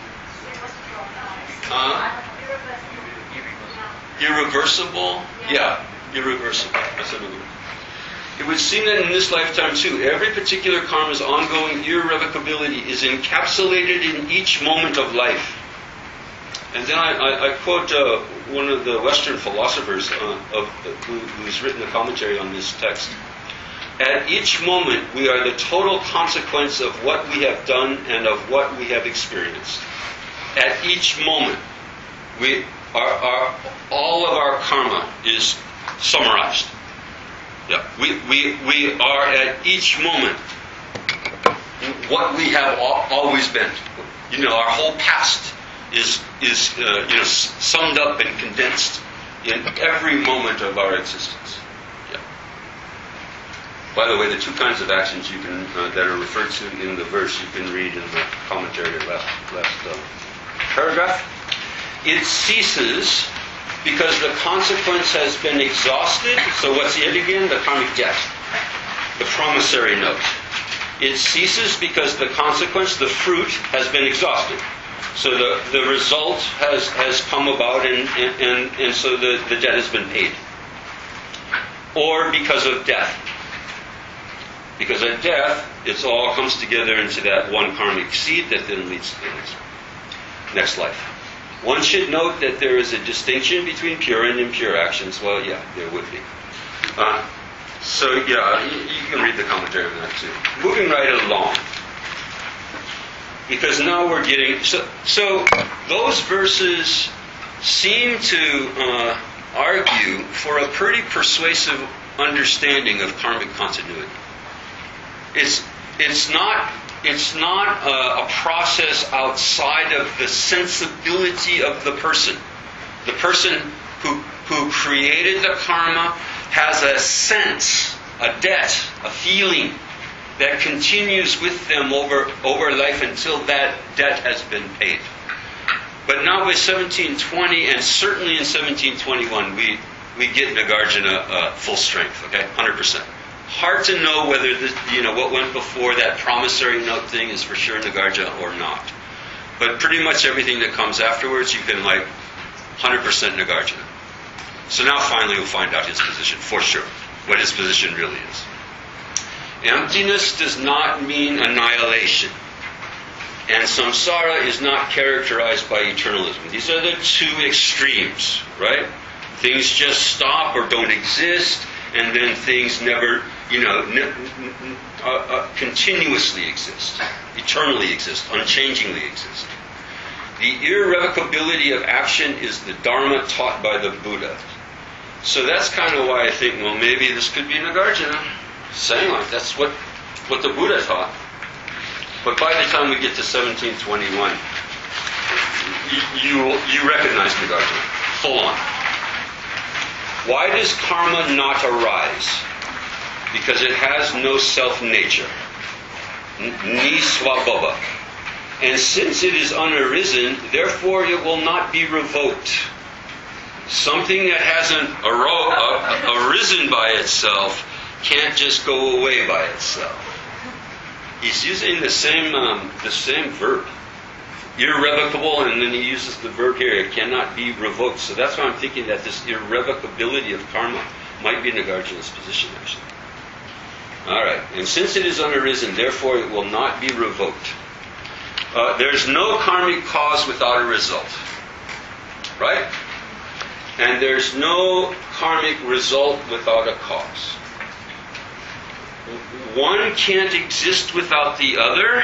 Uh, irreversible? Yeah, irreversible. That's another word. It would seem that in this lifetime too, every particular karma's ongoing irrevocability is encapsulated in each moment of life. And then I, I, I quote uh, one of the Western philosophers uh, of, who, who's written a commentary on this text. At each moment, we are the total consequence of what we have done and of what we have experienced. At each moment, we are, are all of our karma is summarized. Yeah, we, we, we are at each moment what we have al- always been. You know, our whole past is is uh, you know summed up and condensed in every moment of our existence. Yeah. By the way, the two kinds of actions you can uh, that are referred to in the verse you can read in the commentary last last uh, paragraph. It ceases because the consequence has been exhausted. So what's it again? The karmic debt. The promissory note. It ceases because the consequence, the fruit, has been exhausted. So the, the result has, has come about and, and, and, and so the, the debt has been paid. Or because of death. Because at death, it all comes together into that one karmic seed that then leads to the next, next life. One should note that there is a distinction between pure and impure actions. Well, yeah, there would be. Uh, so, yeah, you, you can read the commentary on that too. Moving right along. Because now we're getting... So, so those verses seem to uh, argue for a pretty persuasive understanding of karmic continuity. It's, it's not... It's not a, a process outside of the sensibility of the person. The person who, who created the karma has a sense, a debt, a feeling that continues with them over, over life until that debt has been paid. But now by seventeen twenty, and certainly in seventeen twenty-one, we, we get Nagarjuna uh, full strength, okay, one hundred percent. Hard to know whether the, you know what went before that promissory note thing is for sure Nagarjuna or not. But pretty much everything that comes afterwards, you can like one hundred percent Nagarjuna. So now finally we'll find out his position for sure, what his position really is. Emptiness does not mean annihilation. And samsara is not characterized by eternalism. These are the two extremes, right? Things just stop or don't exist, and then things never, you know, ne- uh, uh, continuously exist, eternally exist, unchangingly exist. The irrevocability of action is the Dharma taught by the Buddha. So that's kind of why I think, well, maybe this could be Nagarjuna saying like that's what what the Buddha taught. But by the time we get to seventeen twenty-one, you you, you recognize Nagarjuna full on. Why does karma not arise? Because it has no self-nature. Ni svabhava. And since it is unarisen, therefore it will not be revoked. Something that hasn't aro- uh, arisen by itself can't just go away by itself. He's using the same um, the same verb. Irrevocable, and then he uses the verb here, it cannot be revoked. So that's why I'm thinking that this irrevocability of karma might be Nagarjuna's position, actually. Alright, and since it is unarisen, therefore it will not be revoked. Uh, there's no karmic cause without a result. Right? And there's no karmic result without a cause. One can't exist without the other,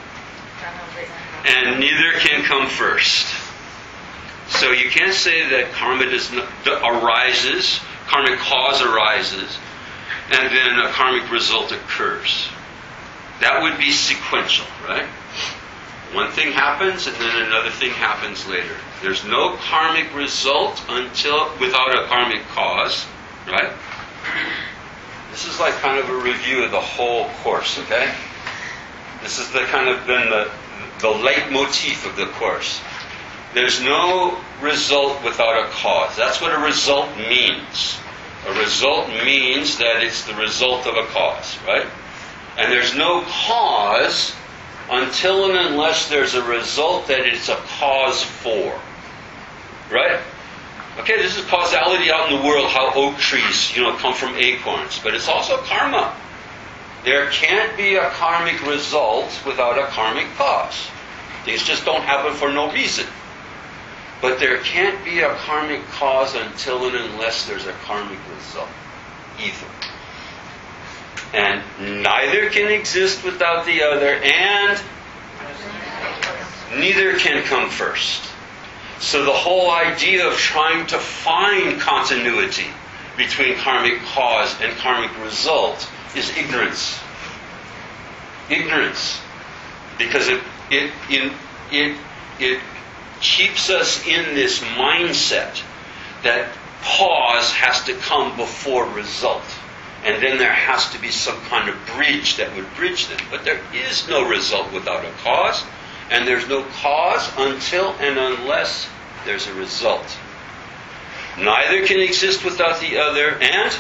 and neither can come first. So you can't say that karma does not, arises, karmic cause arises, and then a karmic result occurs. That would be sequential, right? One thing happens, and then another thing happens later. There's no karmic result until without a karmic cause, right? This is like kind of a review of the whole course, okay? This is the kind of then the the leitmotif of the course. There's no result without a cause. That's what a result means. A result means that it's the result of a cause, right? And there's no cause until and unless there's a result that it's a cause for. Right? Okay, this is causality out in the world, how oak trees, you know, come from acorns. But it's also karma. There can't be a karmic result without a karmic cause. Things just don't happen for no reason. But there can't be a karmic cause until and unless there's a karmic result. Either. And neither can exist without the other, and neither can come first. So the whole idea of trying to find continuity between karmic cause and karmic result is ignorance. Ignorance. Because it it it it, it keeps us in this mindset that cause has to come before result. And then there has to be some kind of bridge that would bridge them. But there is no result without a cause. And there's no cause until and unless there's a result. Neither can exist without the other, and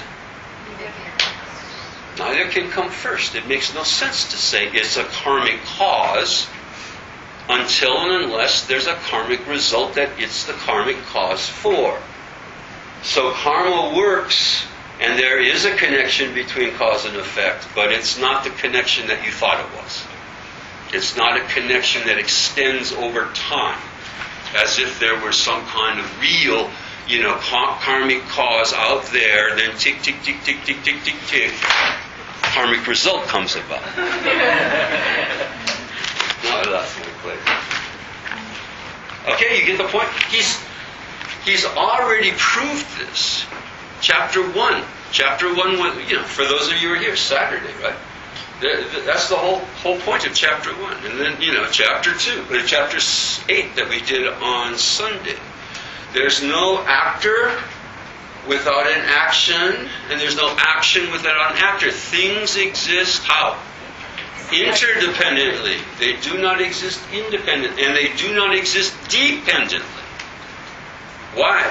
neither can come first. It makes no sense to say it's a karmic cause until and unless there's a karmic result that it's the karmic cause for. So karma works, and there is a connection between cause and effect, but it's not the connection that you thought it was. It's not a connection that extends over time, as if there were some kind of real, you know, karmic cause out there, then tick, tick, tick, tick, tick, tick, tick, tick, karmic result comes about. No, that's not clear. Okay, you get the point? He's he's already proved this. Chapter one. Chapter one, you know, for those of you who are here, Saturday, right? That's the whole whole point of chapter one. And then, you know, chapter two, or chapter eight that we did on Sunday. There's no actor without an action, and there's no action without an actor. Things exist how? Interdependently. They do not exist independently, and they do not exist dependently. Why?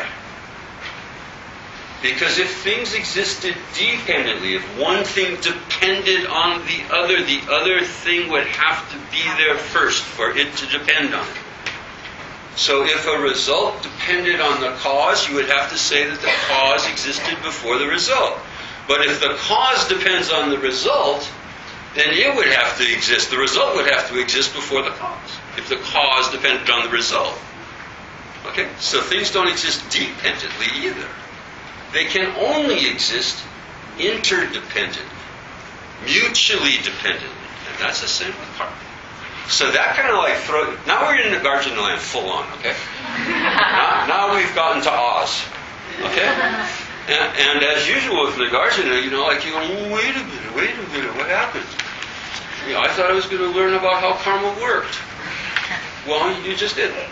Because if things existed dependently, if one thing depended on the other, the other thing would have to be there first for it to depend on it. So if a result depended on the cause, you would have to say that the cause existed before the result. But if the cause depends on the result, then it would have to exist. The result would have to exist before the cause, if the cause depended on the result. Okay? So things don't exist dependently either. They can only exist interdependently, mutually dependently. And that's the same with karma. So that kind of like throw. Now we're in the Nagarjuna land full on, okay? now, now we've gotten to Oz, okay? And, and as usual with Nagarjuna, you know, like you go, oh, wait a minute, wait a minute, what happened? You know, I thought I was going to learn about how karma worked. Well, you just didn't.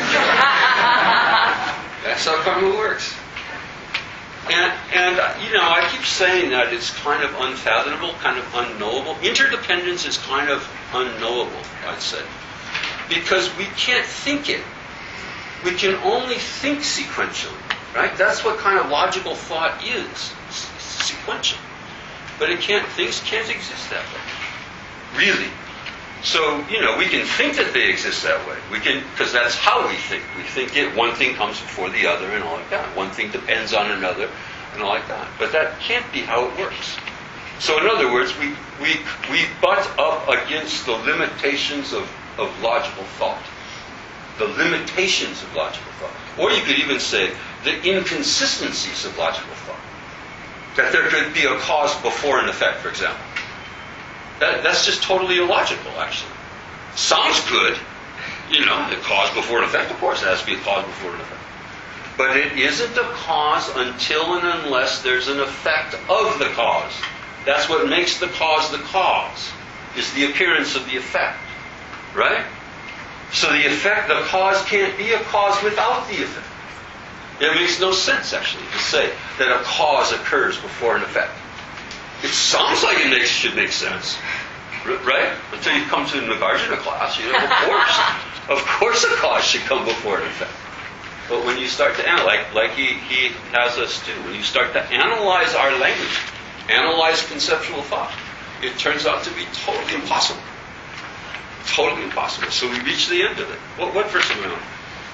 That's how karma works. And, and, you know, I keep saying that it's kind of unfathomable, kind of unknowable. Interdependence is kind of unknowable, I'd say. Because we can't think it. We can only think sequentially, right? That's what kind of logical thought is, sequential. But it can't, things can't exist that way, really. So, you know, we can think that they exist that way. We can, because that's how we think. We think it, one thing comes before the other and all like that. One thing depends on another and all like that. But that can't be how it works. So in other words, we we we butt up against the limitations of, of logical thought. The limitations of logical thought. Or you could even say the inconsistencies of logical thought. That there could be a cause before an effect, for example. That, that's just totally illogical, actually. Sounds good. You know, the cause before an effect, of course, it has to be a cause before an effect. But it isn't a cause until and unless there's an effect of the cause. That's what makes the cause the cause, is the appearance of the effect. Right? So the effect, the cause can't be a cause without the effect. It makes no sense, actually, to say that a cause occurs before an effect. It sounds like it makes, should make sense, right? Until you come to the Nagarjuna class, you know, of course, of course a cause should come before an effect. But when you start to analyze, like, like he, he has us do, when you start to analyze our language, analyze conceptual thought, it turns out to be totally impossible. Totally impossible. So we reach the end of it. What, what verse are we on?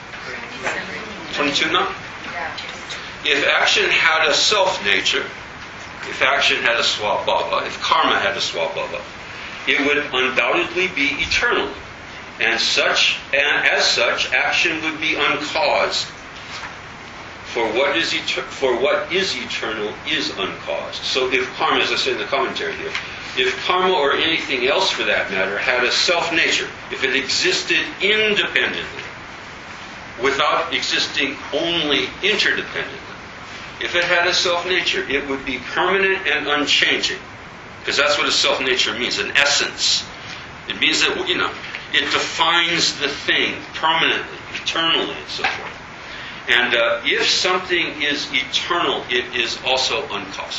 twenty-two now? If action had a self-nature, if action had a swabhava, if karma had a swabhava, it would undoubtedly be eternal. And such, and as such, action would be uncaused. For what is eter- for what is eternal is uncaused. So if karma, as I say in the commentary here, if karma or anything else for that matter had a self-nature, if it existed independently, without existing only interdependently, if it had a self-nature, it would be permanent and unchanging. Because that's what a self-nature means, an essence. It means that, you know, it defines the thing permanently, eternally, and so forth. And uh, if something is eternal, it is also uncaused.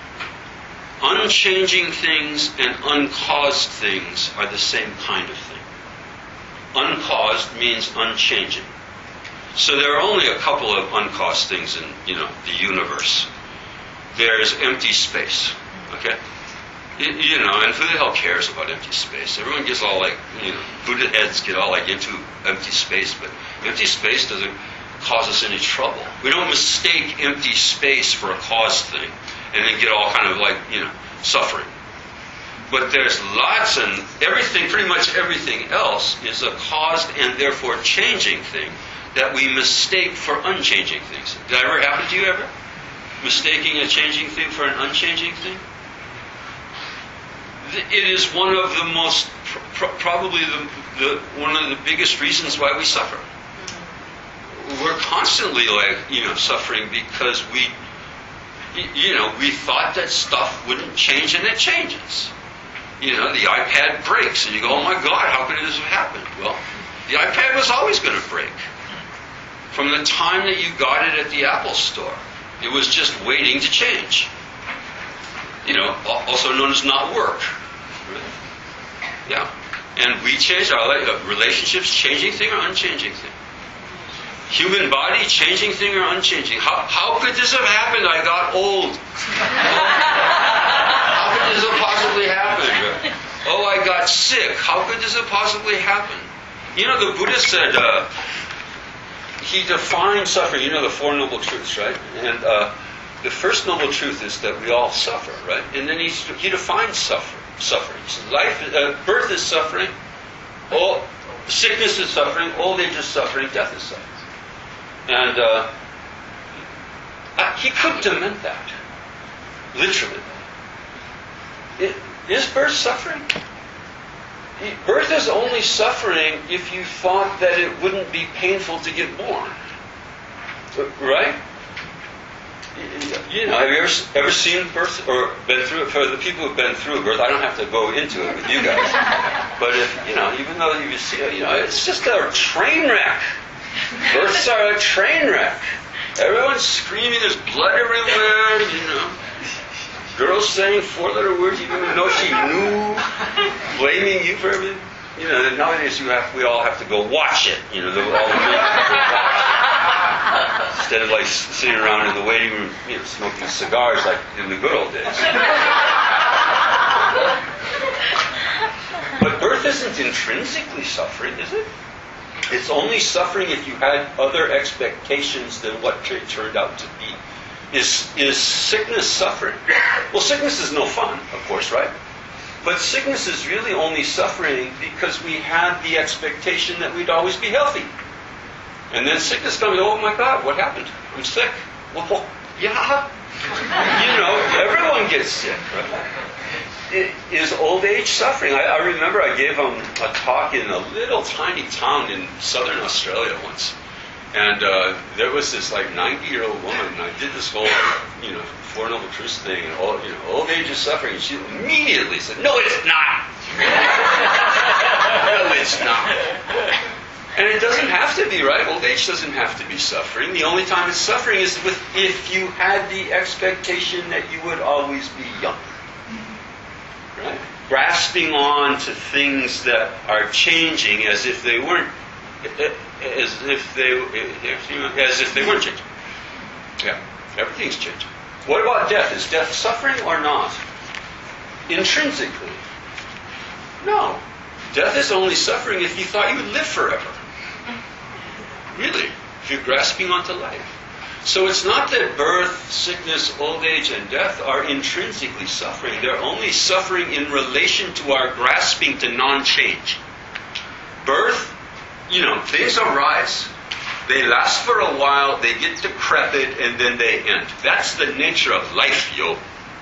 Unchanging things and uncaused things are the same kind of thing. Uncaused means unchanging. So there are only a couple of uncaused things in, you know, the universe. There's empty space, okay? You, you know, and who the hell cares about empty space? Everyone gets all like, you know, Buddha heads get all like into empty space, but empty space doesn't cause us any trouble. We don't mistake empty space for a cause thing and then get all kind of like, you know, suffering. But there's lots and everything, pretty much everything else is a caused and therefore changing thing that we mistake for unchanging things. Did that ever happen to you ever? Mistaking a changing thing for an unchanging thing? It is one of the most, pr- probably the, the one of the biggest reasons why we suffer. We're constantly like, you know, suffering because we, you know, we thought that stuff wouldn't change and it changes. You know, the iPad breaks and you go, oh my God, how could this have happened? Well, the iPad was always going to break. From the time that you got it at the Apple store, it was just waiting to change. You know, also known as not work. Yeah. And we change our relationships, changing thing or unchanging thing? Human body, changing thing or unchanging? How, how could this have happened? I got old. How could this have possibly happened? Oh, I got sick. How could this have possibly happened? You know, the Buddha said, uh, he defined suffering. You know the Four Noble Truths, right? And uh, the first noble truth is that we all suffer, right? And then he he defines suffer, suffering. So life, uh, birth is suffering. All sickness is suffering. Old age is suffering. Death is suffering. And uh, he couldn't have meant that, literally. It, is birth suffering? Birth is only suffering if you thought that it wouldn't be painful to get born. Right? You know, have you ever, ever seen birth or been through it? For the people who've been through a birth, I don't have to go into it with you guys. But if, you know, even though you see it, you know, it's just a train wreck. Births are a train wreck. Everyone's screaming, there's blood everywhere, you know. Girls saying four-letter words you didn't know she knew, blaming you for everything. You know, nowadays you have, we all have to go watch it. You know, the, all the men have to watch it. Instead of like sitting around in the waiting room, you know, smoking cigars like in the good old days. But birth isn't intrinsically suffering, is it? It's only suffering if you had other expectations than what it turned out to be. Is is sickness suffering? Well, sickness is no fun, of course, right? But sickness is really only suffering because we had the expectation that we'd always be healthy. And then sickness comes, oh my God, what happened? I'm sick. Well, well yeah. You know, everyone gets sick, right? It, is old age suffering? I, I remember I gave um, a talk in a little tiny town in southern Australia once. And uh, there was this like ninety-year-old woman, and I did this whole, you know, Four Noble Truths thing, and all, you know, old age is suffering. And she immediately said, "No, it's not. No, it's not." And it doesn't have to be, right? Old age doesn't have to be suffering. The only time it's suffering is with if you had the expectation that you would always be young, right? Grasping on to things that are changing as if they weren't. As if they, as if they weren't changing. Yeah, everything's changing. What about death? Is death suffering or not? Intrinsically, no. Death is only suffering if you thought you would live forever. Really, if you're grasping onto life. So it's not that birth, sickness, old age, and death are intrinsically suffering. They're only suffering in relation to our grasping to non-change. Birth, you know, things arise. They last for a while, they get decrepit, and then they end. That's the nature of life, yo.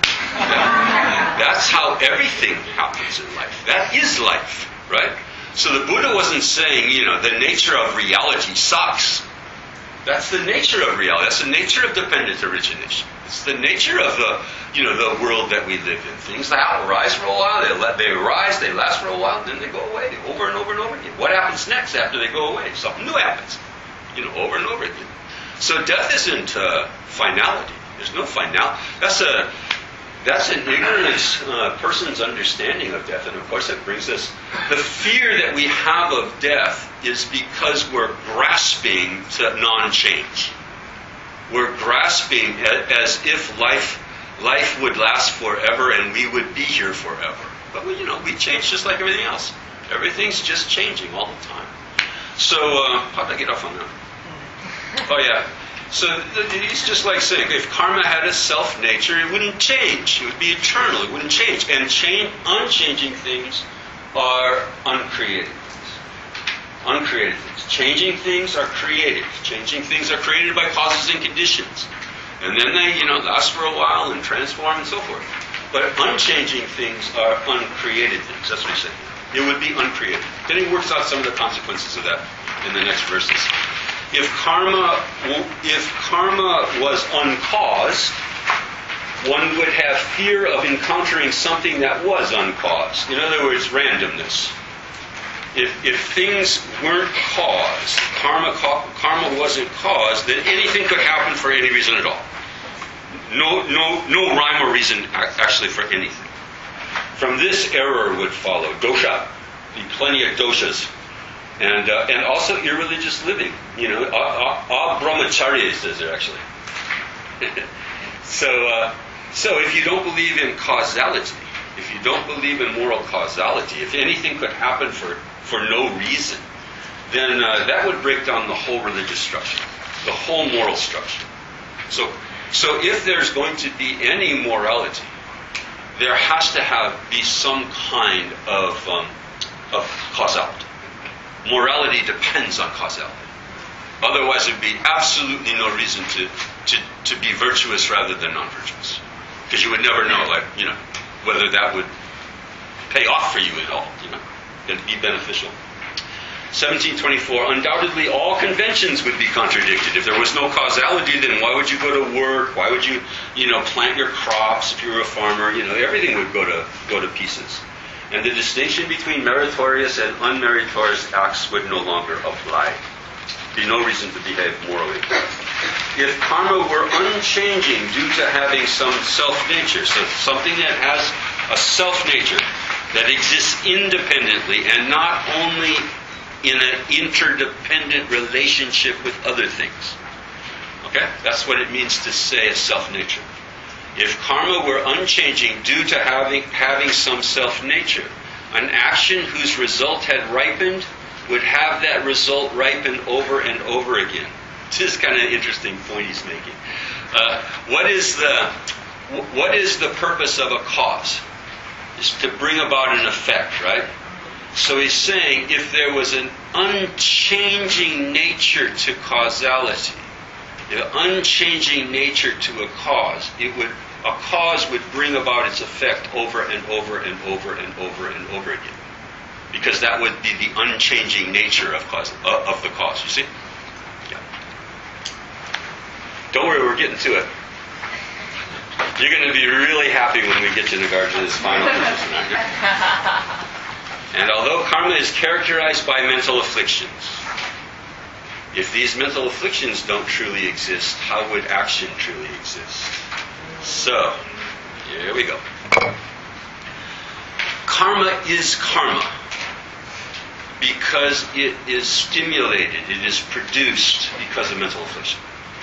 That, that's how everything happens in life. That is life, right? So the Buddha wasn't saying, you know, the nature of reality sucks. That's the nature of reality. That's the nature of dependent origination. It's the nature of the, you know, the world that we live in. Things that rise for a while, they let, they rise, they last for a while, and then they go away, over and over and over again. What happens next after they go away? Something new happens, you know, over and over again. So death isn't uh, finality. There's no finality. That's a that's an ignorant uh, person's understanding of death, and of course it brings us the fear that we have of death is because we're grasping to non-change. We're grasping as if life life would last forever and we would be here forever. But we, you know, we change just like everything else. Everything's just changing all the time. So uh, how did I get off on that? Oh yeah. So he's just like saying, if karma had a self-nature, it wouldn't change. It would be eternal. It wouldn't change. And change, unchanging things are uncreated things. Uncreated things. Changing things are created. Changing things are created by causes and conditions. And then they, you know, last for a while and transform and so forth. But unchanging things are uncreated things. That's what he's saying. It would be uncreated. Then he works out some of the consequences of that in the next verses. If karma, if karma was uncaused, one would have fear of encountering something that was uncaused. In other words, randomness. If if things weren't caused, karma karma wasn't caused, then anything could happen for any reason at all. No no no rhyme or reason actually for anything. From this, error would follow. Dosha, be plenty of doshas. And uh, and also irreligious living, you know, a-brahmacharya says there actually. so uh, so if you don't believe in causality, if you don't believe in moral causality, if anything could happen for, for no reason, then uh, that would break down the whole religious structure, the whole moral structure. So, so if there's going to be any morality, there has to have be some kind of um, of causality. Morality depends on causality. Otherwise, there'd be absolutely no reason to, to, to be virtuous rather than non-virtuous, because you would never know, like you know, whether that would pay off for you at all. You know, and be beneficial. seventeen twenty-four, undoubtedly all conventions would be contradicted. If there was no causality, then why would you go to work? Why would you, you know, plant your crops if you were a farmer? You know, everything would go to go to pieces. And the distinction between meritorious and unmeritorious acts would no longer apply. Be no reason to behave morally. If karma were unchanging due to having some self-nature, so something that has a self-nature that exists independently and not only in an interdependent relationship with other things. Okay? That's what it means to say a self-nature. If karma were unchanging due to having, having some self-nature, an action whose result had ripened would have that result ripen over and over again. This is kind of an interesting point he's making. Uh, what is the what is the purpose of a cause? Is to bring about an effect, right? So he's saying if there was an unchanging nature to causality, the unchanging nature to a cause, it would a cause would bring about its effect over and over and over and over and over again, because that would be the unchanging nature of cause uh, of the cause. You see? Yeah. Don't worry, we're getting to it. You're going to be really happy when we get to Nagarjuna's final position. Aren't you? And although karma is characterized by mental afflictions, if these mental afflictions don't truly exist, how would action truly exist? So, here we go. Karma is karma because it is stimulated, it is produced because of mental affliction.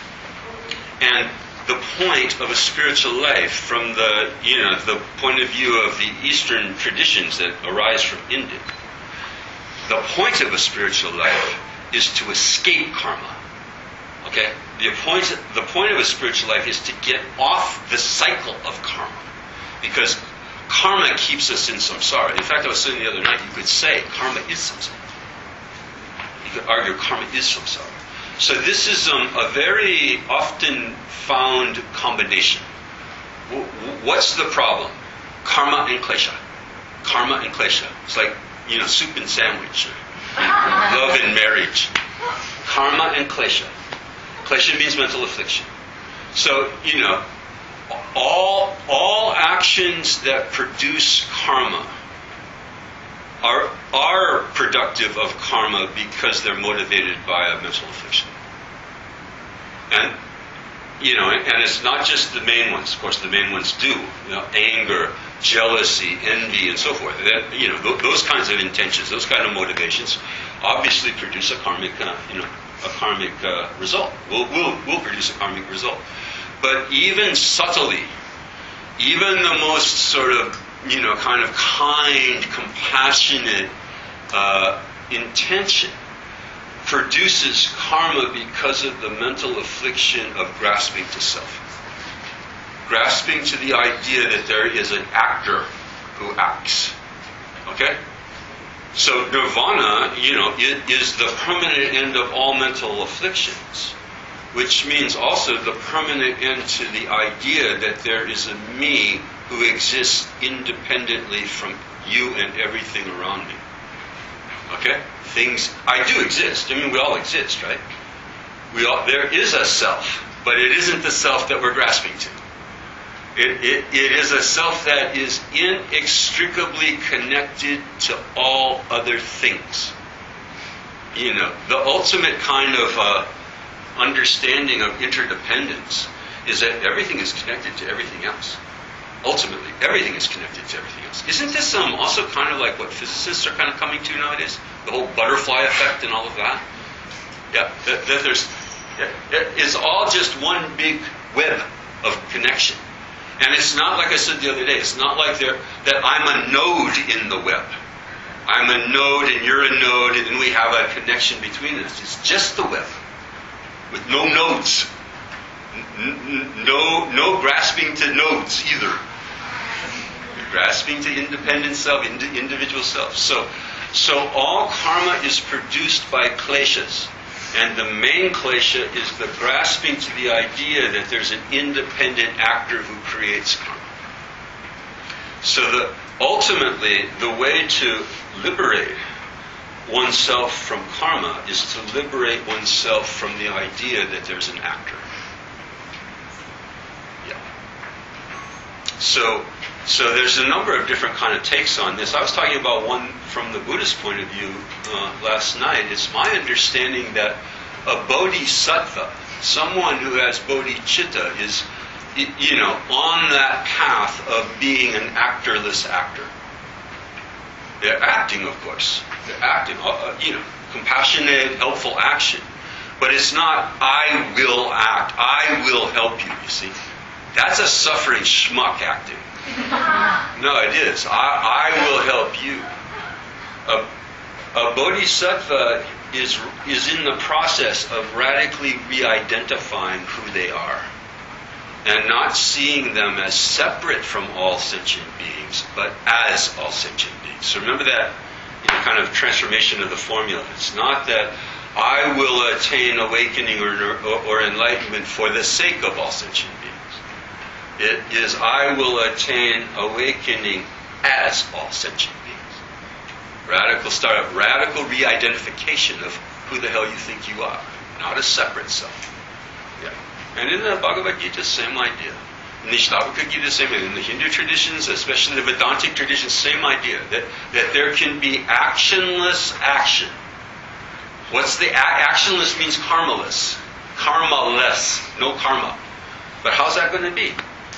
And the point of a spiritual life from the, you know, the point of view of the Eastern traditions that arise from India, the point of a spiritual life is to escape karma. Okay? The point, the point of a spiritual life is to get off the cycle of karma. Because karma keeps us in samsara. In fact, I was saying the other night, you could say karma is samsara. You could argue karma is samsara. So this is um, a very often found combination. W- what's the problem? Karma and klesha. Karma and klesha. It's like, you know, soup and sandwich. Or love and marriage. Karma and klesha. Klesha means mental affliction. So, you know, all all actions that produce karma are are productive of karma because they're motivated by a mental affliction. And you know, and, and it's not just the main ones. Of course, the main ones do. You know, anger, jealousy, envy, and so forth. That, you know, th- those kinds of intentions, those kind of motivations, obviously produce a karmic, uh, you know, a karmic uh, result. Will will will produce a karmic result. But even subtly, even the most sort of, you know, kind of kind, compassionate uh, intention produces karma because of the mental affliction of grasping to self. Grasping to the idea that there is an actor who acts. Okay? So nirvana, you know, it is the permanent end of all mental afflictions, which means also the permanent end to the idea that there is a me who exists independently from you and everything around me. Okay? Things, I do exist. I mean, we all exist, right? We all, there is a self, but it isn't the self that we're grasping to. It, it, it is a self that is inextricably connected to all other things. You know, the ultimate kind of uh, understanding of interdependence is that everything is connected to everything else. Ultimately, everything is connected to everything else. Isn't this um, also kind of like what physicists are kind of coming to nowadays? The whole butterfly effect and all of that? Yeah, that, that there's, it, it's all just one big web of connection. And it's not, like I said the other day, it's not like there that I'm a node in the web. I'm a node and you're a node, and then we have a connection between us. It's just the web, with no nodes. N- no, no grasping to nodes either. You're grasping to independent self, ind- individual self. So, so all karma is produced by kleshas. And the main klesha is the grasping to the idea that there's an independent actor who creates karma. So the, ultimately, the way to liberate oneself from karma is to liberate oneself from the idea that there's an actor. Yeah. So, so there's a number of different kind of takes on this. I was talking about one from the Buddhist point of view uh, last night. It's my understanding that a bodhisattva, someone who has bodhicitta, is, you know, on that path of being an actorless actor. They're acting, of course. They're acting, uh, you know, compassionate, helpful action. But it's not, I will act, I will help you, you see. That's a suffering schmuck acting. No, it is. I, I will help you. A, a bodhisattva is, is in the process of radically re-identifying who they are and not seeing them as separate from all sentient beings, but as all sentient beings. So remember that, you know, kind of transformation of the formula. It's not that I will attain awakening or, or, or enlightenment for the sake of all sentient beings. It is I will attain awakening as all sentient beings. Radical start, radical re-identification of who the hell you think you are, not a separate self. Yeah. And in the Bhagavad Gita, same idea. In the Shtavaka Gita, same idea. In the Hindu traditions, especially the Vedantic traditions, same idea. That, that there can be actionless action. What's the a- actionless means karmaless. Karma-less, no karma. But how's that going to be?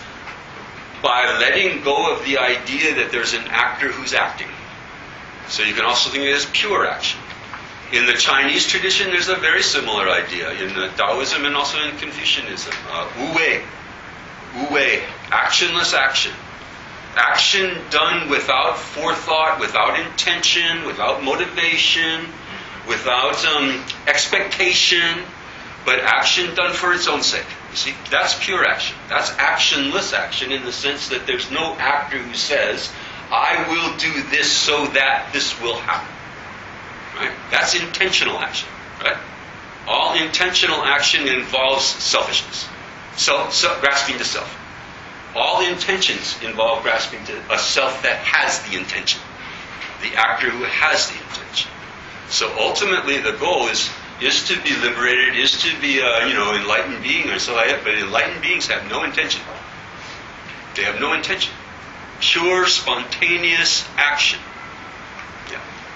By letting go of the idea that there's an actor who's acting. So you can also think of it as pure action. In the Chinese tradition, there's a very similar idea. In uh, Taoism and also in Confucianism. Uh, Wu Wei. Wu Wei. Actionless action. Action done without forethought, without intention, without motivation, without um, expectation, but action done for its own sake. You see, that's pure action. That's actionless action in the sense that there's no actor who says, I will do this so that this will happen. Right? That's intentional action. Right? All intentional action involves selfishness. So, so, grasping to self. All intentions involve grasping to a self that has the intention. The actor who has the intention. So ultimately the goal is is to be liberated, is to be a, you know, enlightened being or so like that, but enlightened beings have no intention. They have no intention. Pure, spontaneous action. Yeah.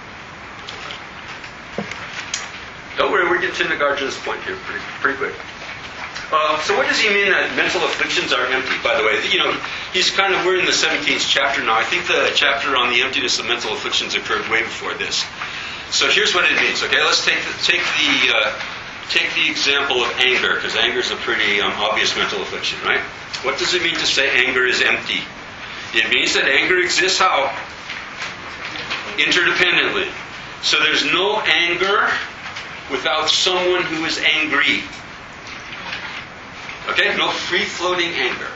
Don't worry, we're getting to Nagarjuna's point here pretty, pretty quick. Uh, so what does he mean that mental afflictions are empty, by the way? You know, he's kind of, we're in the seventeenth chapter now. I think the chapter on the emptiness of mental afflictions occurred way before this. So here's what it means, okay? Let's take the, take the, uh, take the example of anger, because anger is a pretty um, obvious mental affliction, right? What does it mean to say anger is empty? It means that anger exists how? Interdependently. So there's no anger without someone who is angry. Okay? No free-floating anger.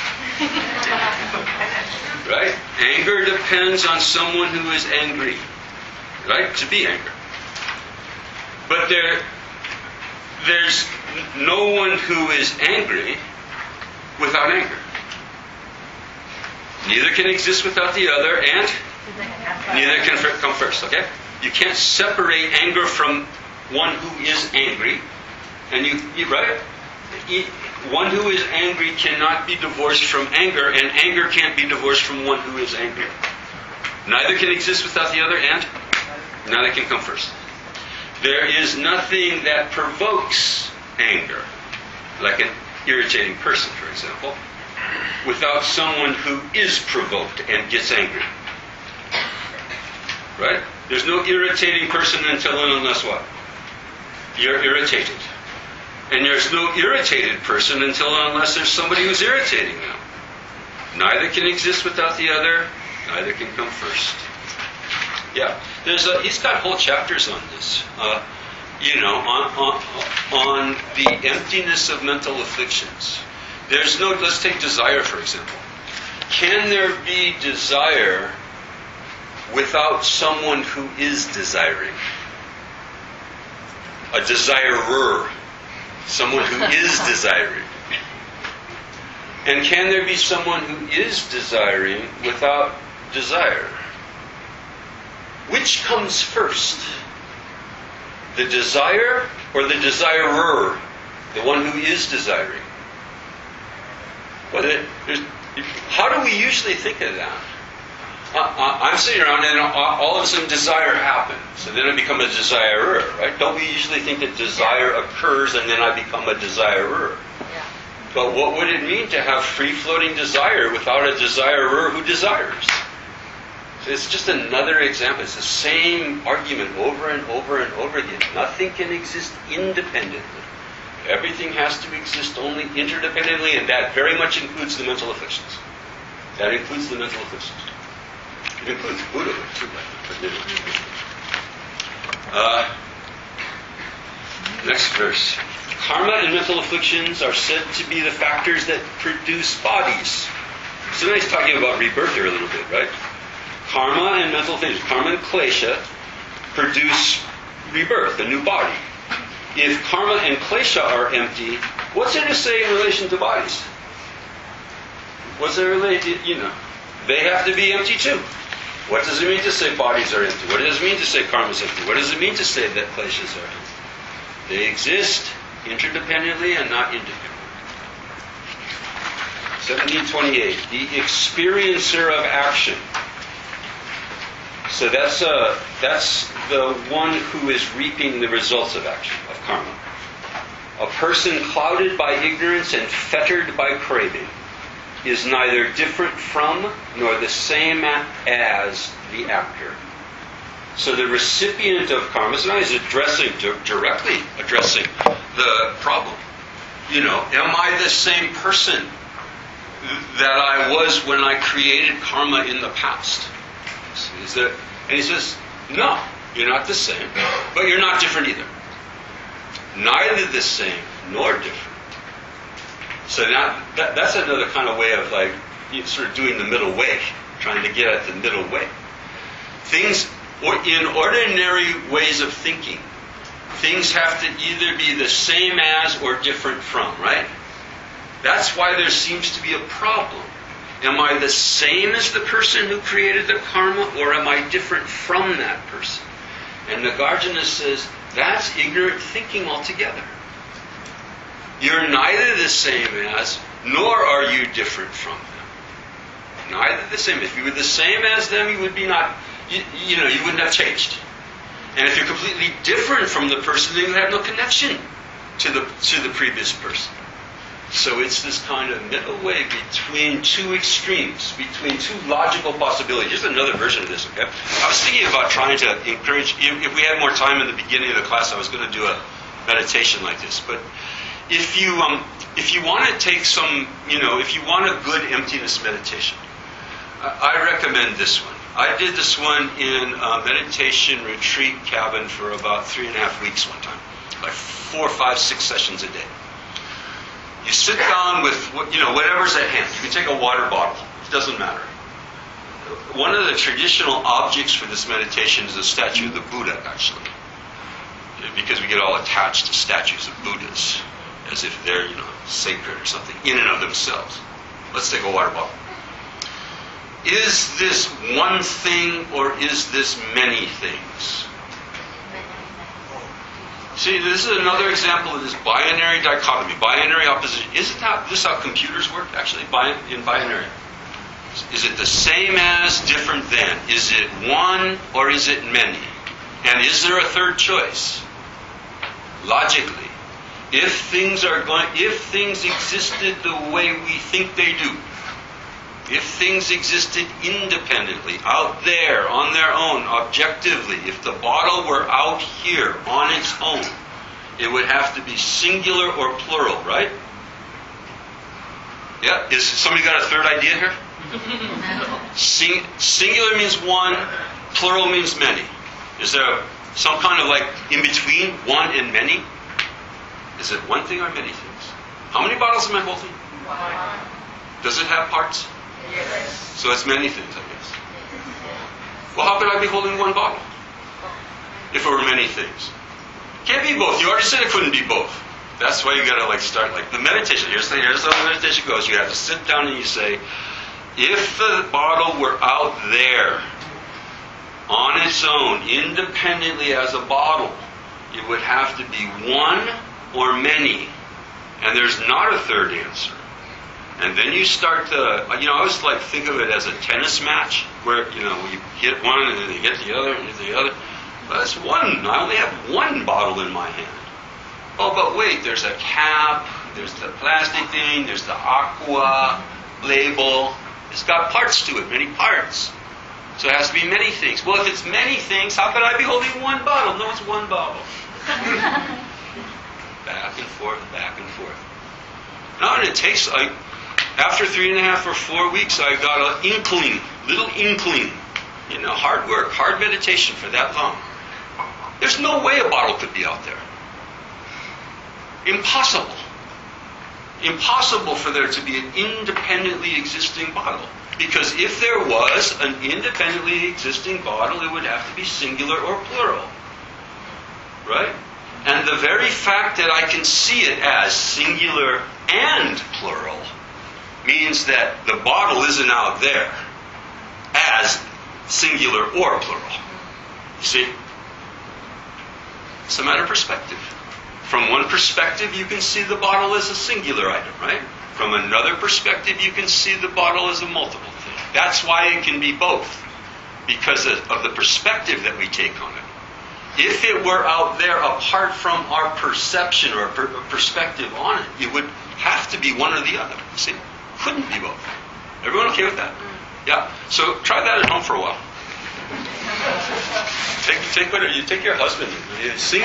Right? Anger depends on someone who is angry. Right? To be angry. But there, there's no one who is angry without anger. Neither can exist without the other, and neither can come first. Okay? You can't separate anger from one who is angry. And you, you right? One who is angry cannot be divorced from anger, and anger can't be divorced from one who is angry. Neither can exist without the other, and neither can come first. There is nothing that provokes anger, like an irritating person, for example, without someone who is provoked and gets angry. Right? There's no irritating person until and unless what? You're irritated. And there's no irritated person until and unless there's somebody who's irritating them. Neither can exist without the other, neither can come first. Yeah, there's a, he's got whole chapters on this. Uh, you know, on, on on the emptiness of mental afflictions. There's no. Let's take desire for example. Can there be desire without someone who is desiring? A desirer, someone who is desiring. And can there be someone who is desiring without desire? Which comes first? The desire or the desirer? The one who is desiring? Well, how do we usually think of that? Uh, I'm sitting around and all of a sudden desire happens, and then I become a desirer, right? Don't we usually think that desire occurs and then I become a desirer? Yeah. But what would it mean to have free-floating desire without a desirer who desires? It's just another example. It's the same argument over and over and over again. Nothing can exist independently. Everything has to exist only interdependently, and that very much includes the mental afflictions. That includes the mental afflictions. It includes Buddha too, but uh, next verse. Karma and mental afflictions are said to be the factors that produce bodies. So now he's talking about rebirth here a little bit, right? Karma and mental things, karma and klesha, produce rebirth, a new body. If karma and klesha are empty, what's there to say in relation to bodies? What's there related? You know, they have to be empty too. What does it mean to say bodies are empty? What does it mean to say karma is empty? What does it mean to say that kleshas are empty? They exist interdependently and not independently. seventeen twenty-eight. The experiencer of action. So that's uh, that's the one who is reaping the results of action, of karma. A person clouded by ignorance and fettered by craving is neither different from nor the same as the actor. So the recipient of karma is addressing, directly addressing the problem. You know, am I the same person that I was when I created karma in the past? Is there, and he says, no, you're not the same, but you're not different either. Neither the same nor different. So now that, that's another kind of way of like sort of doing the middle way, trying to get at the middle way. Things or in ordinary ways of thinking, things have to either be the same as or different from, right? That's why there seems to be a problem. Am I the same as the person who created the karma, or am I different from that person? And Nagarjuna says, that's ignorant thinking altogether. You're neither the same as, nor are you different from them. Neither the same. If you were the same as them, you would be not, you, you know, you wouldn't have changed. And if you're completely different from the person, then you have no connection to the to the previous person. So it's this kind of middle way between two extremes, between two logical possibilities. Here's another version of this, okay? I was thinking about trying to encourage, if we had more time in the beginning of the class, I was going to do a meditation like this. But if you um, if you want to take some, you know, if you want a good emptiness meditation, I recommend this one. I did this one in a meditation retreat cabin for about three and a half weeks one time, like four, five, six sessions a day. You sit down with, you know, whatever's at hand. You can take a water bottle. It doesn't matter. One of the traditional objects for this meditation is a statue of the Buddha, actually. Because we get all attached to statues of Buddhas, as if they're, you know, sacred or something, in and of themselves. Let's take a water bottle. Is this one thing or is this many things? See, this is another example of this binary dichotomy, binary opposition. Isn't that this how computers work, actually, in binary? Is it the same as, different than? Is it one or is it many? And is there a third choice? Logically, if things are going, if things existed the way we think they do, if things existed independently, out there, on their own, objectively, if the bottle were out here, on its own, it would have to be singular or plural, right? Yeah? Is somebody got a third idea here? Sing, singular means one, Plural means many. Is there some kind of like in between one and many? Is it one thing or many things? How many bottles am I holding? One. Does it have parts? Yes. So it's many things, I guess. Well, how could I be holding one bottle if it were many things? Can't be both. You already said it couldn't be both. That's why you gotta like start like the meditation. Here's the here's how the meditation goes. You have to sit down and you say, if the bottle were out there on its own, independently as a bottle, it would have to be one or many. And there's not a third answer. And then you start to, you know, I always like think of it as a tennis match where, you know, you hit one and then you get the other and you get the other. But that's one. I only have one bottle in my hand. Oh, but wait, there's a cap, there's the plastic thing, there's the aqua label. It's got parts to it, many parts. So it has to be many things. Well, if it's many things, how could I be holding one bottle? No, it's one bottle. Back and forth, back and forth. Now, and it takes, like, after three and a half or four weeks, I got an inkling, little inkling. You know, hard work, hard meditation for that long. There's no way a bottle could be out there. Impossible. Impossible for there to be an independently existing bottle. Because if there was an independently existing bottle, it would have to be singular or plural. Right? And the very fact that I can see it as singular and plural means that the bottle isn't out there as singular or plural. You see? It's a matter of perspective. From one perspective, you can see the bottle as a singular item, right? From another perspective, you can see the bottle as a multiple thing. That's why it can be both, because of, of the perspective that we take on it. If it were out there apart from our perception or per- perspective on it, it would have to be one or the other. You see? Couldn't be both. Everyone okay with that? Yeah? So try that at home for a while. Take, take what you take your husband. You sing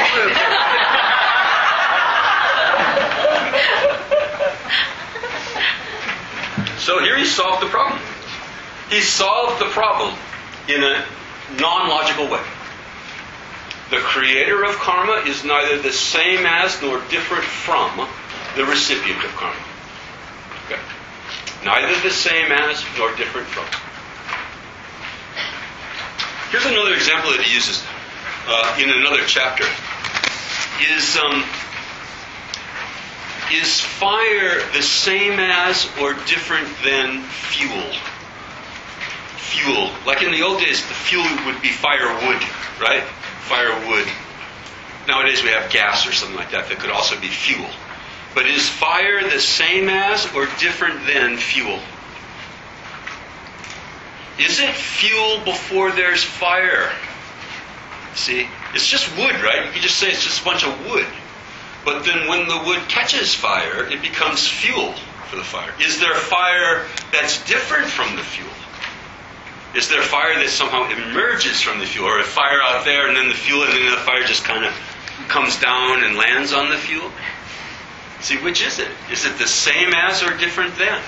So here he solved the problem. He solved the problem in a non-logical way. The creator of karma is neither the same as nor different from the recipient of karma. Okay. Neither the same as nor different from. Here's another example that he uses uh, in another chapter. Is um, is fire the same as or different than fuel? Fuel. Like in the old days, the fuel would be firewood, right? Firewood. Nowadays we have gas or something like that that could also be fuel. But is fire the same as or different than fuel? Is it fuel before there's fire? See, it's just wood, right? You can just say it's just a bunch of wood. But then when the wood catches fire, it becomes fuel for the fire. Is there fire that's different from the fuel? Is there fire that somehow emerges from the fuel? Or a fire out there and then the fuel and then the fire just kind of comes down and lands on the fuel? See, which is it? Is it the same as or different than?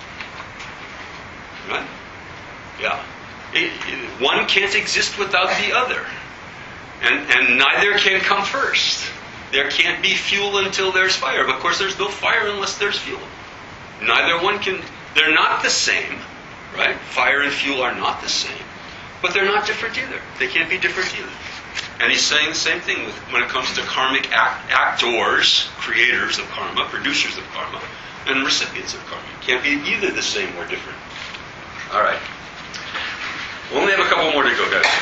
Right? Yeah. It, it, one can't exist without the other. And, and neither can come first. There can't be fuel until there's fire. But of course there's no fire unless there's fuel. Neither one can... They're not the same. Right? Fire and fuel are not the same. But they're not different either. They can't be different either. And he's saying the same thing with, when it comes to karmic act, actors, creators of karma, producers of karma, and recipients of karma. Can't be either the same or different. All right. We only have a couple more to go, guys.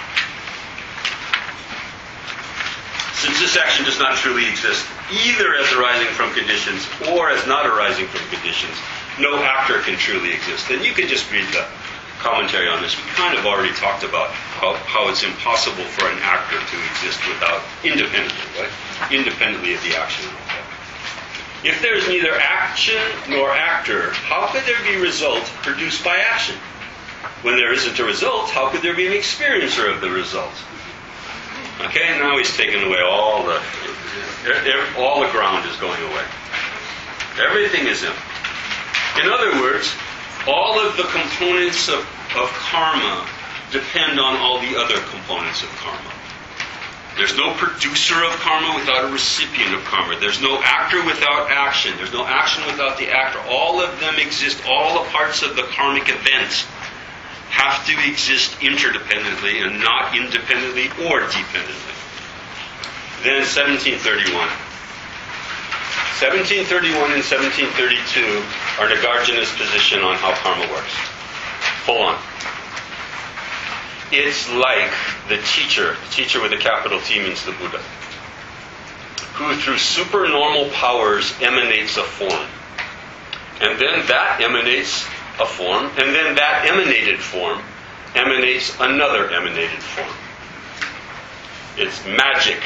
Since this action does not truly exist, either as arising from conditions or as not arising from conditions, no actor can truly exist. And you can just read the commentary on this. We kind of already talked about how, how it's impossible for an actor to exist without independently, right? Independently of the action. If there is neither action nor actor, how could there be result produced by action? When there isn't a result, how could there be an experiencer of the result? Okay, and now he's taken away all the, all the ground is going away. Everything is empty. In other words, all of the components of, of karma depend on all the other components of karma. There's no producer of karma without a recipient of karma. There's no actor without action. There's no action without the actor. All of them exist. All the parts of the karmic event have to exist interdependently and not independently or dependently. Then seventeen thirty-one. seventeen thirty-one and seventeen thirty-two are Nagarjuna's position on how karma works. Full on. It's like the teacher, the teacher with a capital T means the Buddha, who through supernormal powers emanates a form. And then that emanates a form, and then that emanated form emanates another emanated form. It's magic.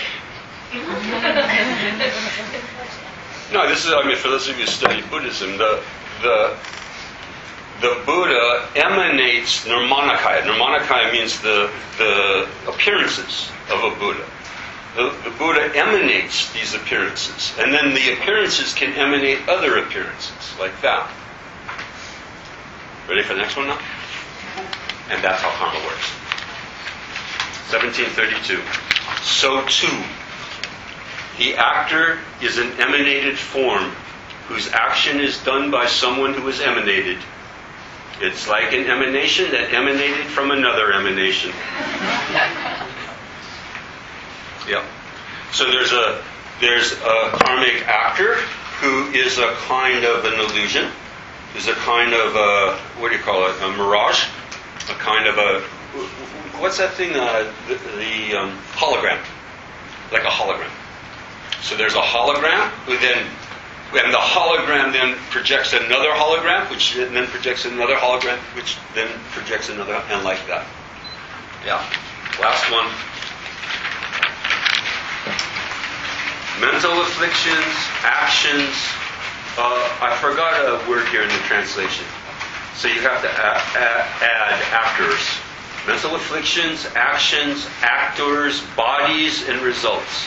No, this is, I mean, for those of you who study Buddhism, the the the Buddha emanates Nirmanakaya. Nirmanakaya means the the appearances of a Buddha. The, the Buddha emanates these appearances, and then the appearances can emanate other appearances, like that. Ready for the next one now? And that's how karma works. seventeen thirty-two. So too, the actor is an emanated form whose action is done by someone who is emanated. It's like an emanation that emanated from another emanation. Yep. So there's a there's a karmic actor who is a kind of an illusion. Is a kind of a, what do you call it? A mirage. A kind of a, what's that thing? Uh, the the um, hologram. Like a hologram. So there's a hologram who then, and the hologram then projects another hologram, which then projects another hologram, which then projects another, and like that. Yeah. Last one. Mental afflictions, actions. Uh, I forgot a word here in the translation. So you have to add, add, add actors. Mental afflictions, actions, actors, bodies, and results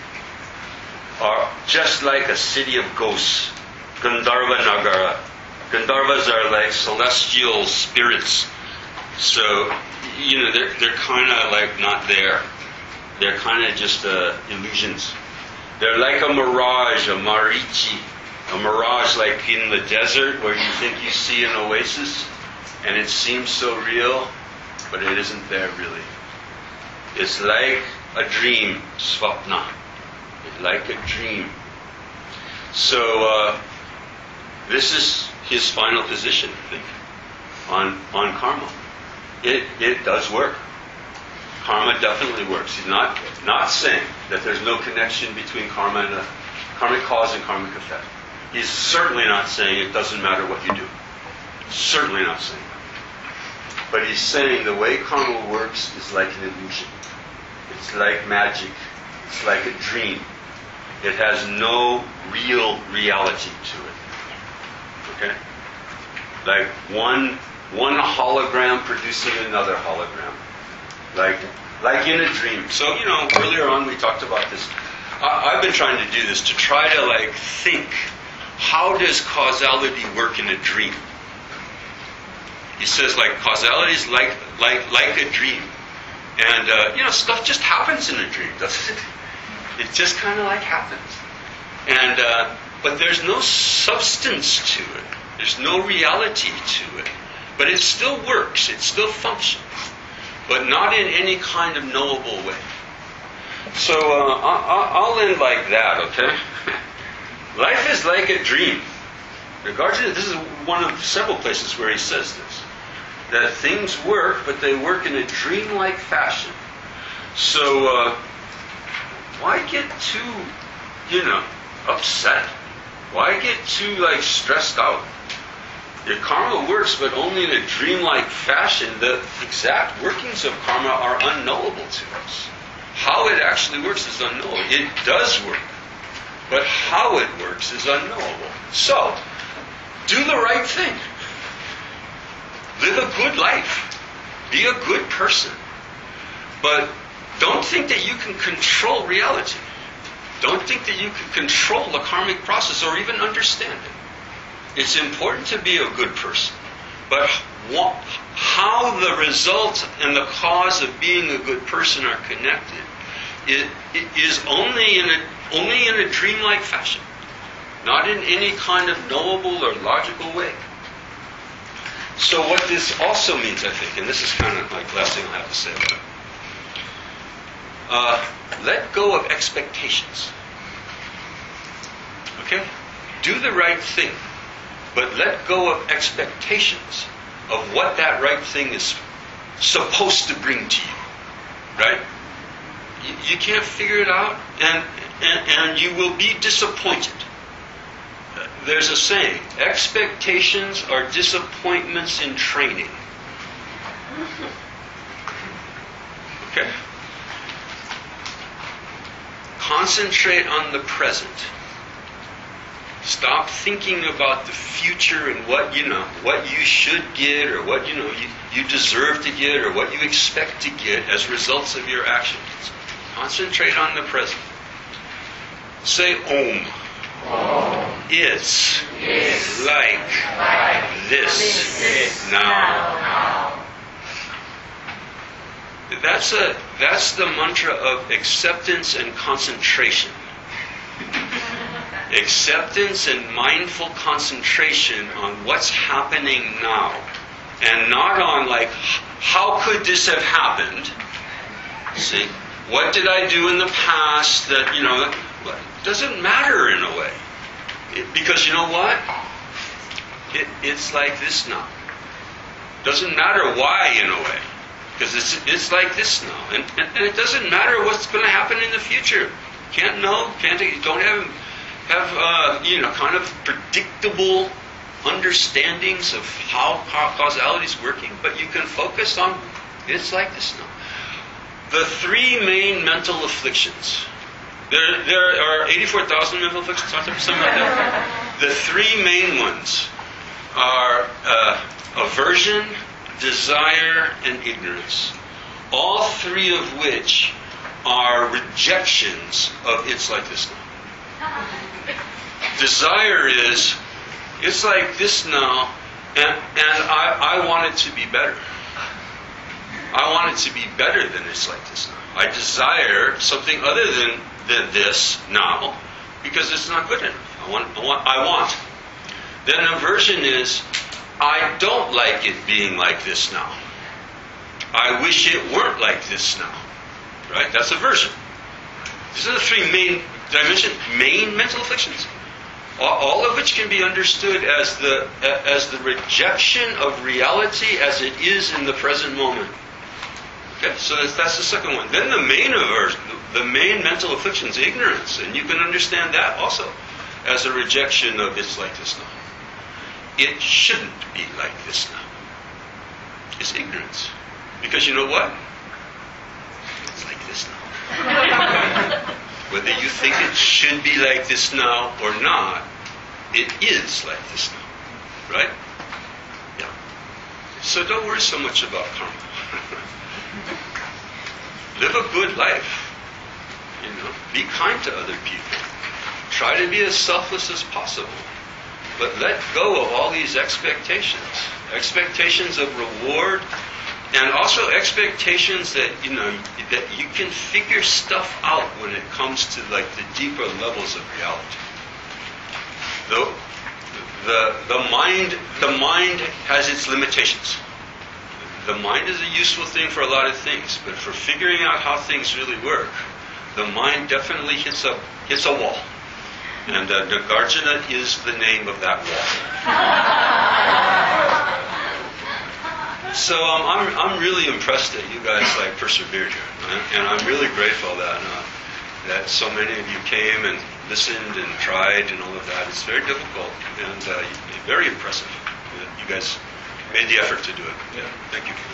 are just like a city of ghosts. Gandharva Nagara. Gandharvas are like celestial spirits. So, you know, they're, they're kind of like not there. They're kind of just uh, illusions. They're like a mirage, a marichi. A mirage like in the desert where you think you see an oasis and it seems so real, but it isn't there really. It's like a dream, svapna. It's like a dream. So uh, this is his final position, I think, on, on karma. It, it does work. Karma definitely works. He's not, not saying that there's no connection between karma and a karmic cause and karmic effect. He's certainly not saying it doesn't matter what you do. Certainly not saying that. But he's saying the way karma works is like an illusion. It's like magic. It's like a dream. It has no real reality to it. Okay? Like one one hologram producing another hologram. Like like in a dream. So, you know, earlier on we talked about this. I, I've been trying to do this to try to like think, how does causality work in a dream? He says like causality is like like like a dream. And uh, you know, stuff just happens in a dream, doesn't it? It just kind of like happens. And uh, but there's no substance to it. There's no reality to it. But it still works. It still functions. But not in any kind of knowable way. So uh, I, I'll end like that, okay? Life is like a dream. Nagarjuna, this is one of several places where he says this. That things work, but they work in a dreamlike fashion. So uh, why get too, you know, upset? Why get too, like, stressed out? Your karma works, but only in a dreamlike fashion. The exact workings of karma are unknowable to us. How it actually works is unknowable. It does work, but how it works is unknowable. So, do the right thing. Live a good life. Be a good person. But don't think that you can control reality. Don't think that you can control the karmic process or even understand it. It's important to be a good person. But what, how the result and the cause of being a good person are connected, it, it is only in a only in a dreamlike fashion, not in any kind of knowable or logical way. So what this also means, I think, and this is kind of like the last thing I'll have to say about it, uh, let go of expectations. Okay? Do the right thing, but let go of expectations of what that right thing is supposed to bring to you. Right? You, you can't figure it out, and, and, and you will be disappointed. There's a saying, expectations are disappointments in training. Okay? Concentrate on the present. Stop thinking about the future and what you know, what you should get, or what you know you, you deserve to get, or what you expect to get as results of your actions. Concentrate on the present. Say Om. It's, Is like, like this, this now. now. That's a that's the mantra of acceptance and concentration. Acceptance and mindful concentration on what's happening now, and not on like, how could this have happened? See, what did I do in the past that, you know, it doesn't matter in a way. It, because you know what? It, it's like this now. Doesn't matter why in a way. Because it's it's like this now. And, and, and it doesn't matter what's going to happen in the future. Can't know, can't, don't have, have uh, you know, kind of predictable understandings of how causality is working, but you can focus on, it's like this now. The three main mental afflictions. There, there are eighty-four thousand mental afflictions, aren't there? Something like that. The three main ones are uh, aversion, desire, and ignorance. All three of which are rejections of it's like this now. Desire is, it's like this now, and, and I, I want it to be better. I want it to be better than it's like this now. I desire something other than, than this now, because it's not good enough. I want, I want, I want. Then aversion is, I don't like it being like this now. I wish it weren't like this now. Right? That's aversion. These are the three main, did I mention main mental afflictions? All, all of which can be understood as the as the rejection of reality as it is in the present moment. Okay, so that's, that's the second one. Then the main aversion, the main mental affliction is ignorance, and you can understand that also as a rejection of it's like this now. It shouldn't be like this now. It's ignorance. Because you know what? It's like this now. Whether you think it should be like this now or not, it is like this now. Right? Yeah. So don't worry so much about karma. Live a good life. You know, be kind to other people. Try to be as selfless as possible. But let go of all these expectations. Expectations of reward, and also expectations that, you know, that you can figure stuff out when it comes to like the deeper levels of reality. The, the, the mind the mind has its limitations. The mind is a useful thing for a lot of things, but for figuring out how things really work, the mind definitely hits a hits a wall. And uh, Nagarjuna is the name of that wall. So um, I'm I'm really impressed that you guys like persevered here, and I'm really grateful that uh, that so many of you came and listened and tried and all of that. It's very difficult and uh, very impressive that you guys made the effort to do it. Yeah, thank you.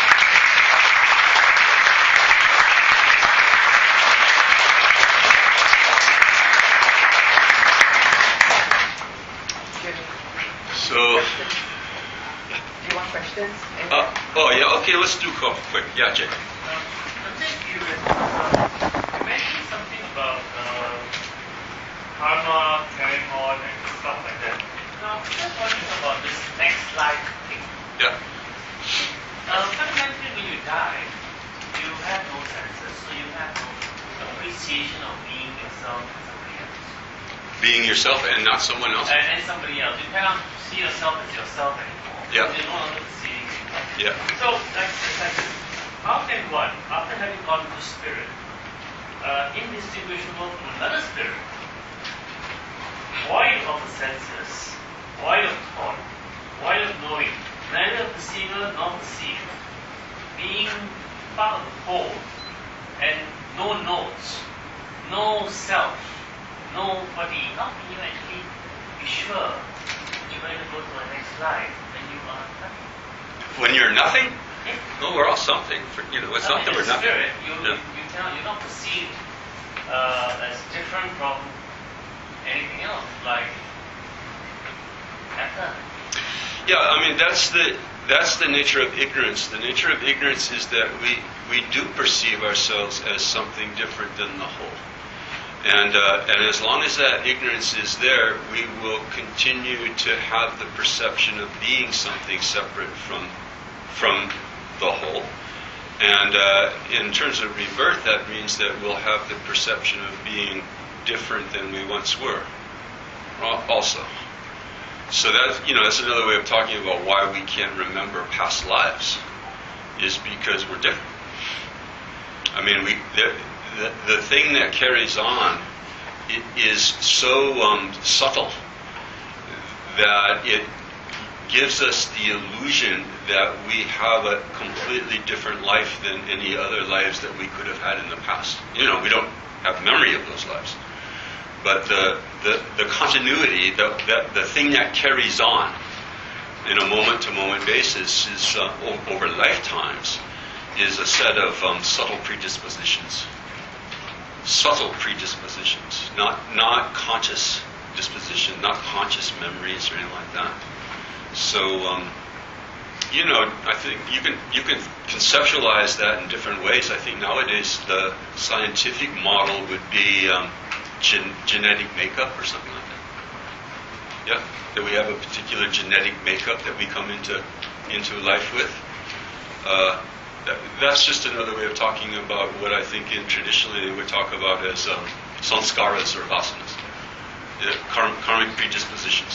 So, Do you want questions? uh, oh yeah, okay, let's do a couple quick. Yeah, Jay. Um, I'm just curious. Uh, you mentioned something about uh, karma carrying on and stuff like that. Now, I'm just wondering about this next life thing. Yeah. yourself as somebody else. Being yourself and not someone else. And, and somebody else. You cannot see yourself as yourself anymore. Yeah. You no longer see. Yeah. So, like, like this, how can one, after having gone into spirit, uh, indistinguishable from another spirit, void of the senses, void of thought, void of knowing, neither perceiver nor perceived, being part of the whole, and no notes, no self, nobody, how can you actually be sure you're going to go to the next life when you are nothing? When you're nothing? Yeah. No, we're all something. For, you know, it's I not mean, that we're in nothing. spirit, you, Yeah. you, you cannot, you're not perceived uh, as different from anything else, like matter. Yeah, I mean that's the that's the nature of ignorance. The nature of ignorance is that we we do perceive ourselves as something different than the whole, and uh, and as long as that ignorance is there, we will continue to have the perception of being something separate from from the whole. And uh, in terms of rebirth, that means that we'll have the perception of being different than we once were. al- Also. So that's, you know, that's another way of talking about why we can't remember past lives, is because we're different. I mean, we the, the, the thing that carries on i- is so um, subtle that it gives us the illusion that we have a completely different life than any other lives that we could have had in the past. You know, we don't have memory of those lives. But the, the, the continuity, the, the, the thing that carries on in a moment-to-moment basis is uh, o- over lifetimes is a set of um, subtle predispositions. Subtle predispositions, not not conscious disposition, not conscious memories or anything like that. So, um, you know, I think you can you can conceptualize that in different ways. I think nowadays the scientific model would be um, gen- genetic makeup or something like that. Yeah, that we have a particular genetic makeup that we come into into life with. Uh, that, that's just another way of talking about what I think in traditionally they would talk about as um, sanskaras or vasanas, uh, karm- karmic predispositions.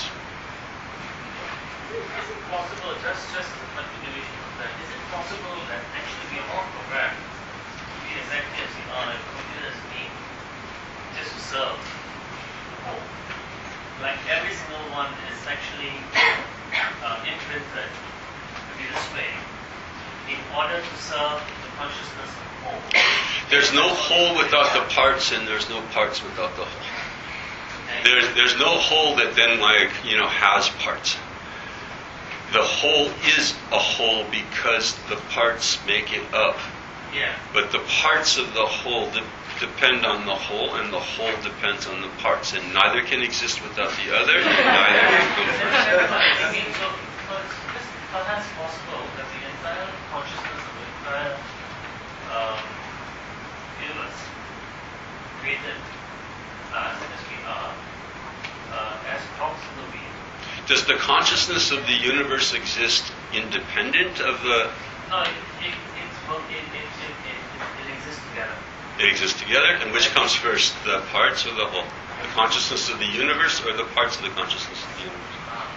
Is it possible, just just a continuation of that, is it possible that actually we are all programmed to be exactly as we are, like computers being, just to serve the whole? Like every single one is actually uh, imprinted, to be this way, in order to serve the consciousness of the whole. There's no whole without the parts, and there's no parts without the whole. And There's there's no whole that then, like, you know, has parts. The whole is a whole because the parts make it up. yeah. But the parts of the whole de- depend on the whole, and the whole depends on the parts, and neither can exist without the other, and neither can come first. I mean, so, so it's just perhaps possible that the entire consciousness of the entire um, universe created us as we are, uh, as props in the wheel. Does the consciousness of the universe exist independent of the... No, it, it, it's both, it, it, it, it, it exists together. It exists together, and which comes first, the parts or the whole? The consciousness of the universe or the parts of the consciousness of the universe? Ah.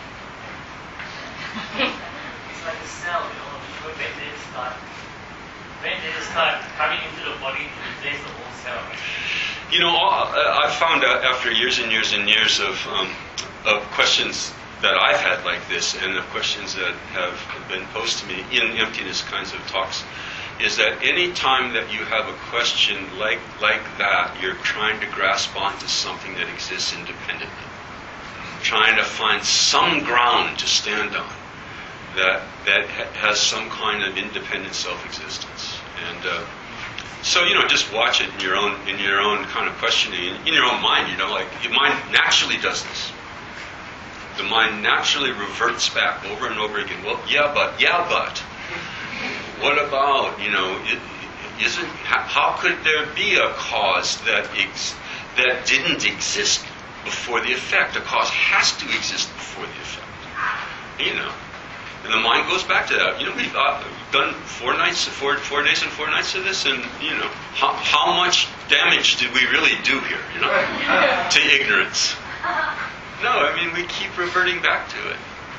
It's like a cell, you know, when they start, when they start coming into the body to replace the whole cell. You know, I I found out after years and years and years of um, of questions that I've had like this, and of questions that have been posed to me in emptiness kinds of talks, is that any time that you have a question like like that, you're trying to grasp onto something that exists independently, trying to find some ground to stand on that that ha- has some kind of independent self-existence. And uh, so, you know, just watch it in your own in your own kind of questioning, in your own mind. You know, like your mind naturally does this. The mind naturally reverts back over and over again. Well, yeah, but, yeah, but. What about, you know, it, isn't, how, how could there be a cause that ex, that didn't exist before the effect? A cause has to exist before the effect. You know, and the mind goes back to that. You know, we uh, done four nights, four four days and four nights of this, and you know, how how much damage did we really do here? You know, to ignorance. No, I mean we keep reverting back to it.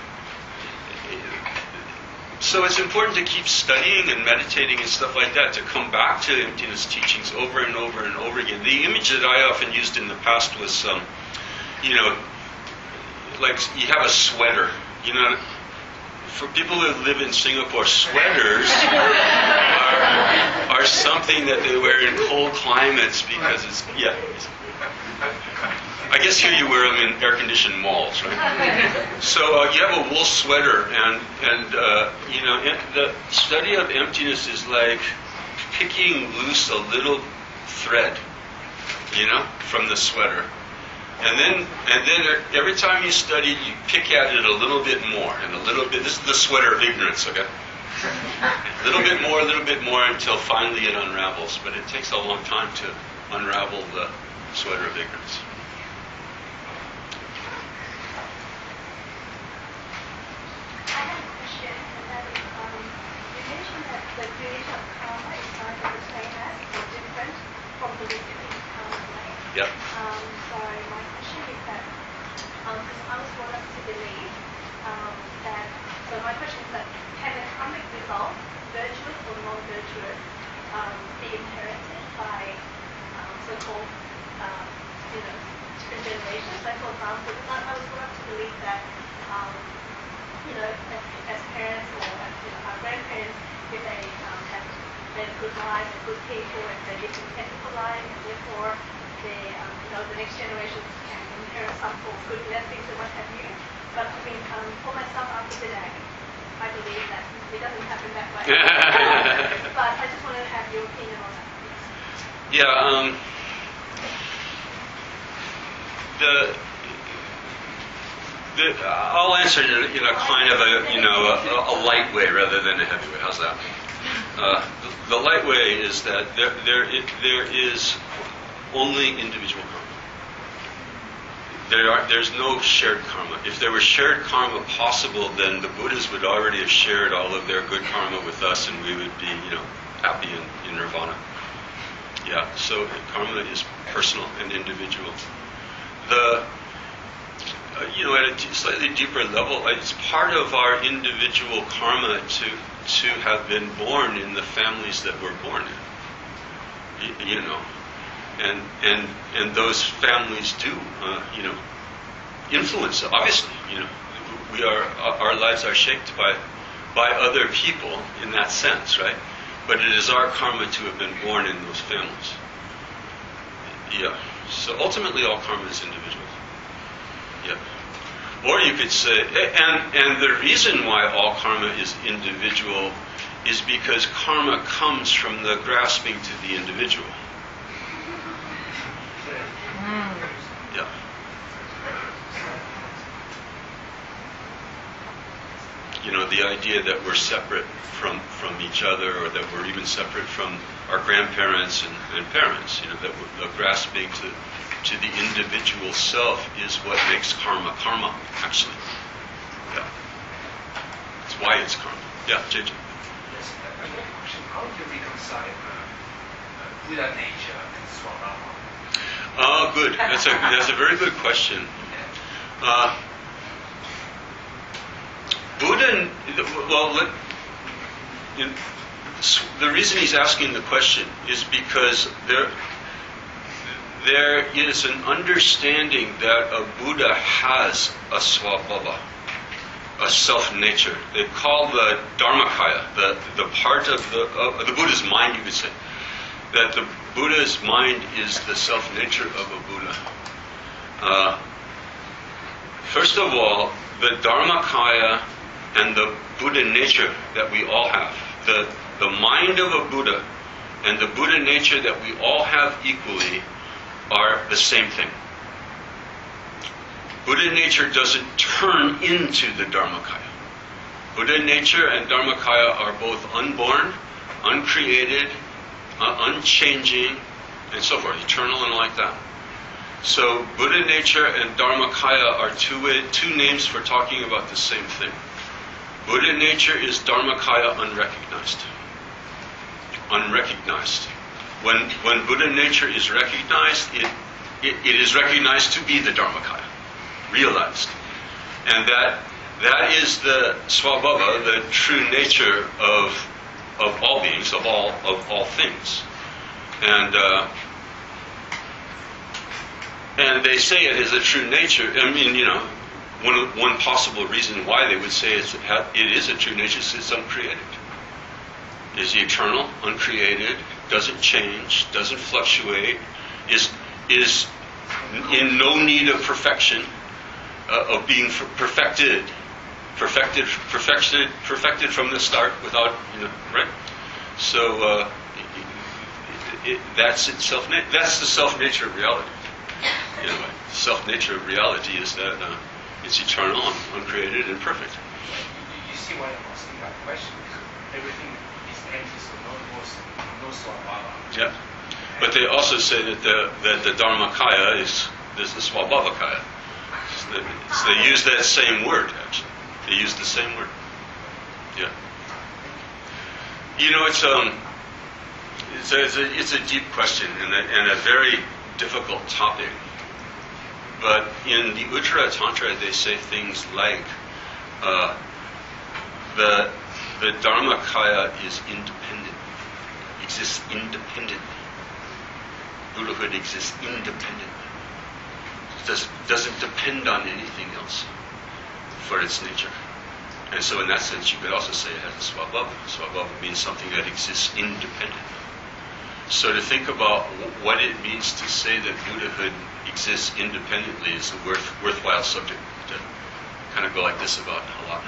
So it's important to keep studying and meditating and stuff like that, to come back to emptiness teachings over and over and over again. The image that I often used in the past was, um, you know, like you have a sweater. You know, for people who live in Singapore, sweaters are, are something that they wear in cold climates because it's, yeah. I guess here you wear them in air-conditioned malls, right? So uh, you have a wool sweater, and and uh, you know em- the study of emptiness is like picking loose a little thread, you know, from the sweater, and then and then every time you study, you pick at it a little bit more and a little bit. This is the sweater of ignorance, okay? A little bit more, a little bit more, until finally it unravels. But it takes a long time to unravel the sweater of ignorance. I have a question, and that is, um, you mentioned that the creation of karma is not the same as or different from the receiving karma, right? Yep. Um, so my question is that, um, because I was brought up to believe um, that, so my question is that, can the karmic result, virtuous or non-virtuous, um, be inherited by um, so-called, um, you know, different generations? Like, for example, because I, I was brought up to believe that, um, you know, as, as parents or as, you know, our grandparents, if they um, have led a good life, and good people, and they live an ethical life, and therefore they, um, you know, the next generation can inherit some sort of good blessings and what have you. But I mean, um, for myself after today, I believe that it doesn't happen that way. But I just wanted to have your opinion on that. Yeah. Um, the. The, I'll answer it in a kind of a, you know, a, a light way rather than a heavy way. How's that? Uh, the, the light way is that there, there, it, there is only individual karma. There are, there's no shared karma. If there were shared karma possible, then the Buddhas would already have shared all of their good karma with us, and we would be, you know, happy in, in nirvana. Yeah. So karma is personal and individual. The Uh, you know, at a d- slightly deeper level, it's part of our individual karma to to have been born in the families that we're born in. Y- you know, and and and those families do, uh, you know, influence. Obviously, you know, we are our lives are shaped by by other people in that sense, right? But it is our karma to have been born in those families. Yeah. So ultimately, all karma is individual. Yeah. Or you could say, and and the reason why all karma is individual is because karma comes from the grasping to the individual. Yeah. You know, the idea that we're separate from, from each other, or that we're even separate from our grandparents and, and parents, you know, that we're, the grasping to to the individual self is what makes karma karma, actually. Yeah. That's why it's karma. Yeah, J J. Yes, I have a question. How do you reconcile uh, uh, Buddha nature and Swarama? Oh, good. That's a that's a very good question. Uh, Buddha, well, let, in, the reason he's asking the question is because there. There is an understanding that a Buddha has a svabhava, a self-nature. They call the Dharmakaya, the, the part of the, of the Buddha's mind, you could say, that the Buddha's mind is the self-nature of a Buddha. Uh, first of all, the Dharmakaya and the Buddha nature that we all have, the, the mind of a Buddha and the Buddha nature that we all have equally, are the same thing. Buddha nature doesn't turn into the Dharmakaya. Buddha nature and Dharmakaya are both unborn, uncreated, uh, unchanging, and so forth, eternal and like that. So Buddha nature and Dharmakaya are two way, two names for talking about the same thing. Buddha nature is Dharmakaya unrecognized. Unrecognized. When when Buddha nature is recognized, it, it, it is recognized to be the Dharmakaya, realized. And that that is the Svabhava, the true nature of of all beings, of all of all things. And uh, and they say it is a true nature. I mean, you know, one one possible reason why they would say it's, it is a true nature is it's uncreated. Is eternal, uncreated, doesn't change, doesn't fluctuate, is is in no need of perfection, uh, of being perfected, perfected, perfected, perfected from the start without, you know, right? So uh, it, it, that's itself. That's the self-nature of reality. In a way, self-nature of reality is that uh, it's eternal, uncreated, and perfect. You, you see why I'm asking that question? Everything is empty, so no no no Svabhava. Yeah, but they also say that the that the Dharmakaya is is the Svabhavakaya. So they, so they use that same word actually. They use the same word. Yeah. You know, it's um, it's a it's a, it's a deep question and a, and a very difficult topic. But in the Uttara Tantra, they say things like uh, the the Dharmakaya is independent, exists independently. Buddhahood exists independently. It does, doesn't depend on anything else for its nature. And so in that sense, you could also say it has a Svabhava. Svabhava means something that exists independently. So to think about w- what it means to say that Buddhahood exists independently is a worth, worthwhile subject to kind of go like this about a lot.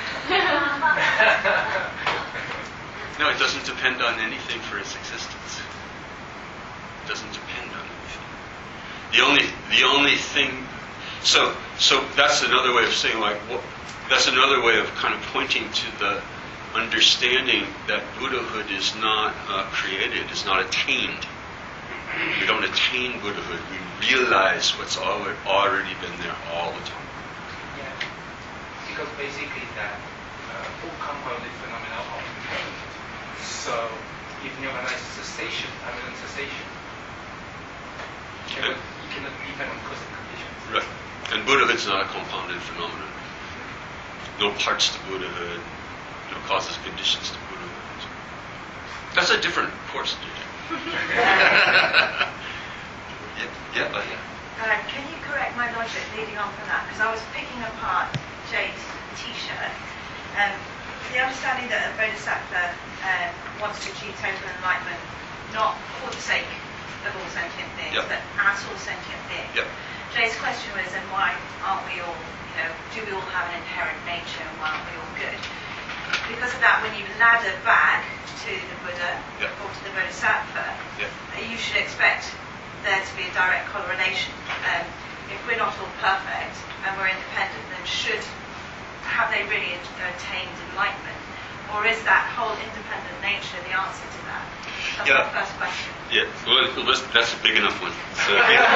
No, it doesn't depend on anything for its existence. It doesn't depend on anything. The only, the only thing. So, so that's another way of saying, like, what, that's another way of kind of pointing to the understanding that Buddhahood is not uh, created, is not attained. We don't attain Buddhahood. We realize what's al- already been there all the time. Yeah, because basically that uh, all compounded phenomena are impermanent. So if nirvana is cessation, permanent cessation, you cannot, you cannot depend on cause and conditions. Right. And Buddhahood's not a compounded phenomenon. No parts to Buddhahood, no causes, conditions to Buddhahood. That's a different course, J J. yeah, yeah, uh, yeah. Uh, can you correct my logic leading on from that? Because I was picking apart Jade's T-shirt. Um, the understanding that a bodhisattva uh, wants to achieve total enlightenment, not for the sake of all sentient beings, Yep. but as all sentient beings. Yep. Jade's question was, and why aren't we all, you know, do we all have an inherent nature and why aren't we all good? Because of that, when you ladder back to the Buddha Yep. or to the bodhisattva, Yep. you should expect there to be a direct correlation. Um, if we're not all perfect and we're independent, then should have they really attained enlightenment, or is that whole independent nature the answer to that? That's Yeah. my first question. Yeah, well, listen, that's a big enough one. So,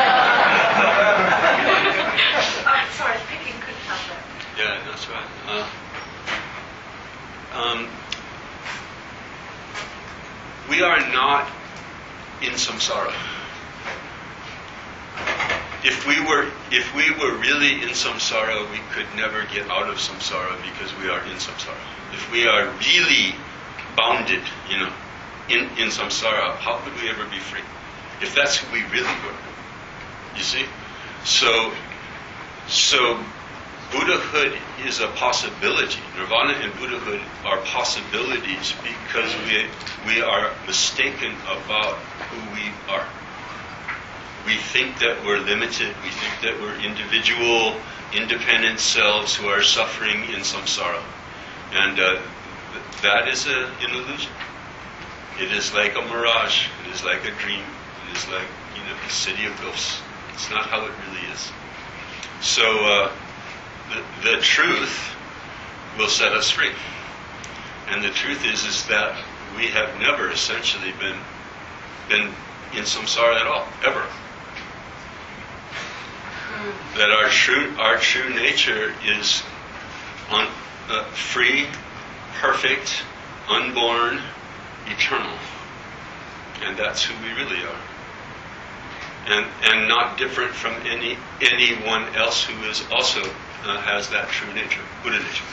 I'm sorry, picking couldn't help it. yeah, that's right. Uh, um, we are not in samsara. If we were, if we were really in samsara, we could never get out of samsara because we are in samsara. If we are really bounded, you know, in, in samsara, how could we ever be free? If that's who we really were, you see? So, so Buddhahood is a possibility. Nirvana and Buddhahood are possibilities because we we are mistaken about who we are. We think that we're limited. We think that we're individual, independent selves who are suffering in samsara, and uh, th- that is a, an illusion. It is like a mirage. It is like a dream. It is like, you know, a city of ghosts. It's not how it really is. So uh, the, the truth will set us free. And the truth is, is that we have never essentially been been in samsara at all, ever. That our true our true nature is un, uh, free, perfect, unborn, eternal. And that's who we really are. And, and not different from any anyone else who is also uh, has that true nature, Buddha nature.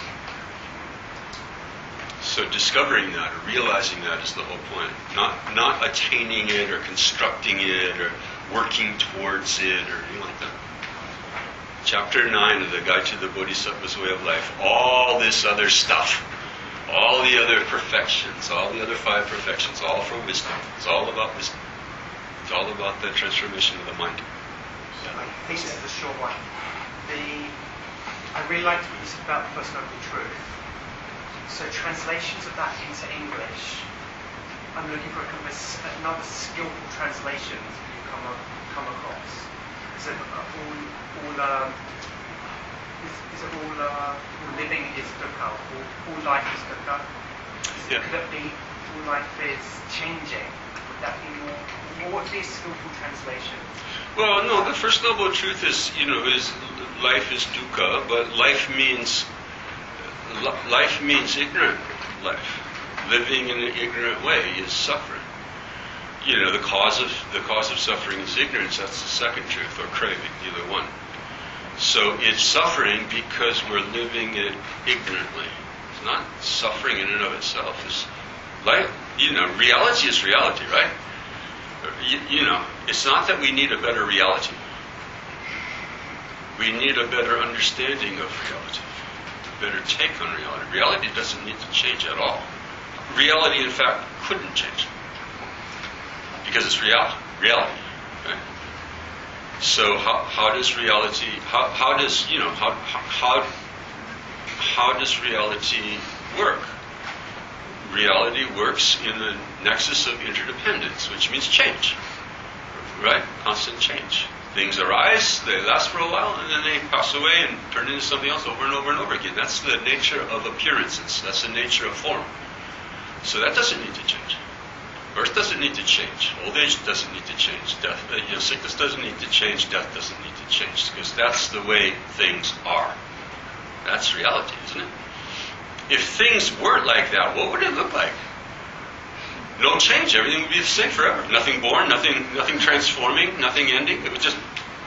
So discovering that, or realizing that, is the whole point. Not not attaining it, or constructing it, or working towards it, or anything like that. Chapter nine of the Guide to the Bodhisattva's Way of Life. All this other stuff, all the other perfections, all the other five perfections, all for wisdom. It's all about wisdom. It's all about the transformation of the mind. I think this is a short one. The I really liked what you said about the First Noble Truth. So translations of that into English, I'm looking for a kind of a, another skillful translation that you come up, come across. Is it uh, all, all um, is, is it all, uh, all living is dukkha, all, all life is dukkha? Yeah. Could it be all life is changing? Would that be more, what would be a skillful translation? Well, no, the First Noble Truth is, you know, is life is dukkha, but life means life means ignorant life. Living in an ignorant way is suffering. You know, the cause of the cause of suffering is ignorance. That's the second truth, or craving, either one. So it's suffering because we're living it ignorantly. It's not suffering in and of itself. It's life. You know, reality is reality, right? You, you know, it's not that we need a better reality. We need a better understanding of reality. Better take on reality. Reality doesn't need to change at all. Reality, in fact, couldn't change because it's real, reality. Right? So how, how does reality? How, how does you know how how how does reality work? Reality works in the nexus of interdependence, which means change. Right? Constant change. Things arise, they last for a while, and then they pass away and turn into something else over and over and over again. That's the nature of appearances. That's the nature of form. So that doesn't need to change. Birth doesn't need to change. Old age doesn't need to change. Death, uh, you know, sickness doesn't need to change. Death doesn't need to change, because that's the way things are. That's reality, isn't it? If things weren't like that, what would it look like? No change. Everything would be the same forever. Nothing born, nothing, nothing transforming, nothing ending. It would just,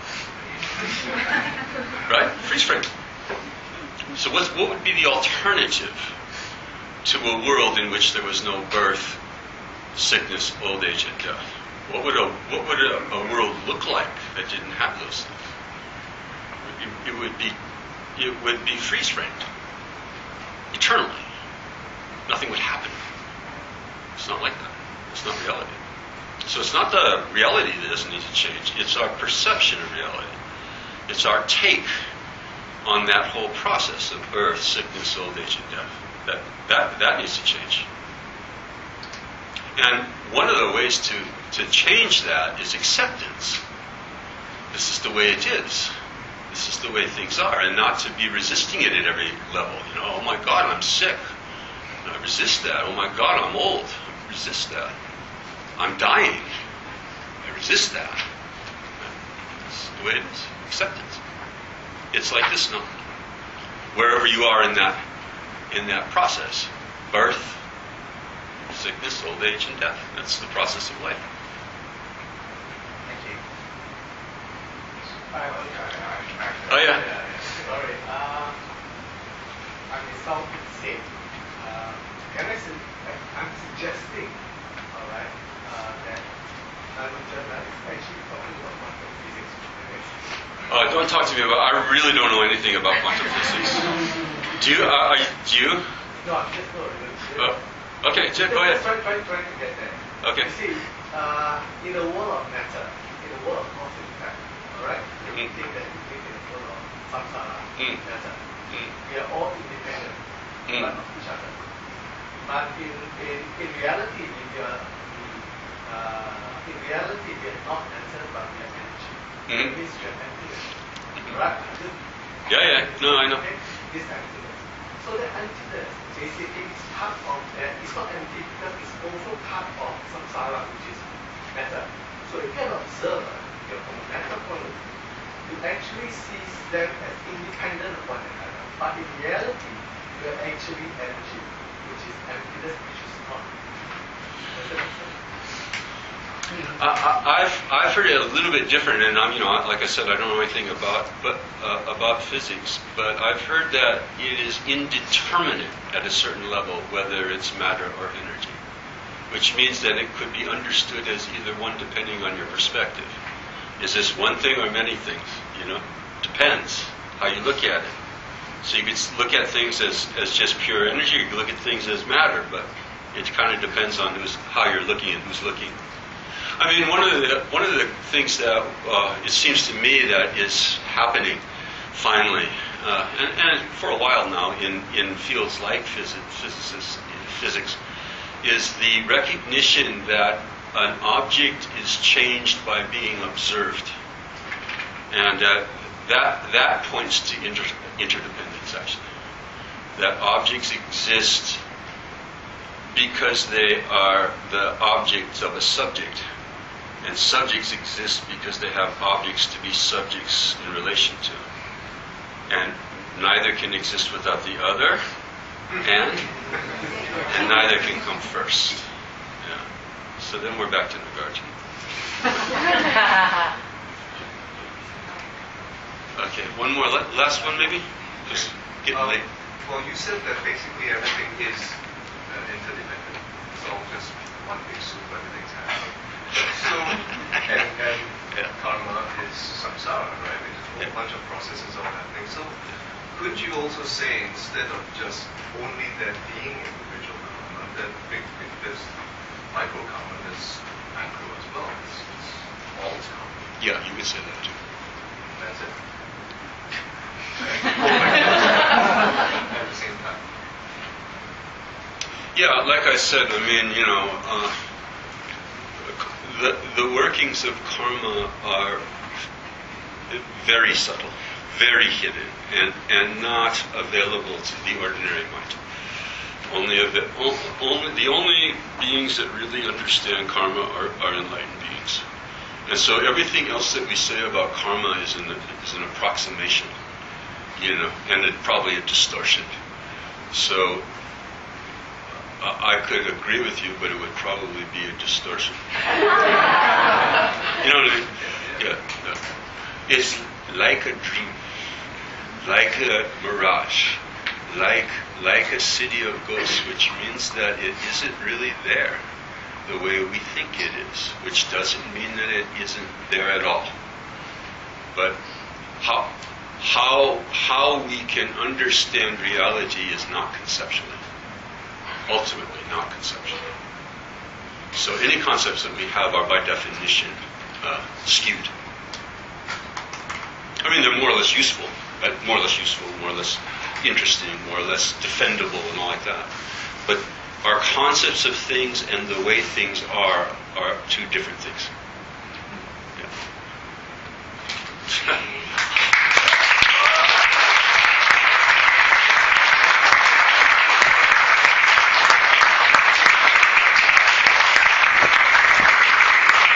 right? Freeze frame. So, what's, what would be the alternative to a world in which there was no birth, sickness, old age, and death? What would a what would a, a world look like that didn't have those things? It, it would be it would be freeze framed eternally. Nothing would happen. It's not like that. It's not reality. So it's not the reality that doesn't need to change. It's our perception of reality. It's our take on that whole process of birth, sickness, old age, and death. That that that needs to change. And one of the ways to, to change that is acceptance. This is the way it is. This is the way things are, and not to be resisting it at every level. You know, oh my God, I'm sick. I resist that. Oh my God, I'm old. I resist that. I'm dying. I resist that. That's the way it is. Acceptance. It's like this now. Wherever you are in that in that process. Birth, sickness, old age, and death. That's the process of life. Thank you. Oh yeah. Sorry. Uh, I may sound insane. Uh, can I say, I'm suggesting, all right, uh, that Nalunjana is actually talking about quantum physics. Uh, don't talk to me about. I really don't know anything about quantum physics. Do you? Uh, are you do you? No, I'm just no. Oh, okay, Jim, go ahead. Try, try, try to get there. Okay. You see, uh, in the world of matter, in the world of cause and effect, all right, everything that you think in the world of samsara, Mm. matter, Mm. we are all independent Mm. of each other. But in, in, in reality, we are, uh, in reality, we are not matter, but we are energy. Mm. It means we are emptiness. Right? This- Yeah, yeah. No, I know. Okay? This emptiness. So the emptiness basically is part of that. It's not empty because it's also part of samsara, which is matter. So if you're an observer, you're from a matter point of view, you actually sees them as independent of one another, but in reality, they're actually energy, which is emptiness, which is not. Does that make sense? I, I- I've I've heard it a little bit different, and I'm you know like I said I don't know anything about but uh, about physics, but I've heard that it is indeterminate at a certain level whether it's matter or energy, which means that it could be understood as either one depending on your perspective. Is this one thing or many things? You know, depends how you look at it. So you could s- look at things as as just pure energy, you could look at things as matter, but it kind of depends on who's how you're looking and who's looking. I mean, one of the one of the things that uh, it seems to me that is happening finally, uh, and, and for a while now in, in fields like physics, physicists, physics, is the recognition that an object is changed by being observed, and uh, that that points to inter- interdependence. Actually, that objects exist because they are the objects of a subject. And subjects exist because they have objects to be subjects in relation to. And neither can exist without the other, and and neither can come first. Yeah. So then we're back to Nagarjuna. Okay, one more, la- last one maybe? Just getting Um, late. Well, you said that basically everything is uh, interdependent. It's all just one big soup, everything's happening. So, and, and Yeah. karma is samsara, right? It's a whole Yeah. bunch of processes all happening. So, could you also say, instead of just only there being individual karma, that big, big, there's micro karma, there's macro as well. It's, it's all karma. Yeah, you could say that too. That's it. At the same time. Yeah, like I said, I mean, you know, uh, the the workings of karma are very subtle, very hidden, and, and not available to the ordinary mind. Only, of the, only the only beings that really understand karma are, are enlightened beings. And so everything else that we say about karma is an, is an approximation, you know, and it, probably a distortion. So uh, I could agree with you, but it would probably be a distortion. You know what I mean? Yeah, yeah. It's like a dream, like a mirage, like like a city of ghosts, which means that it isn't really there the way we think it is, which doesn't mean that it isn't there at all. But how how how we can understand reality is not conceptually. Ultimately, not conceptually. So any concepts that we have are by definition uh, skewed. I mean, they're more or less useful, but more or less useful, more or less interesting, more or less defendable, and all like that. But our concepts of things and the way things are are two different things.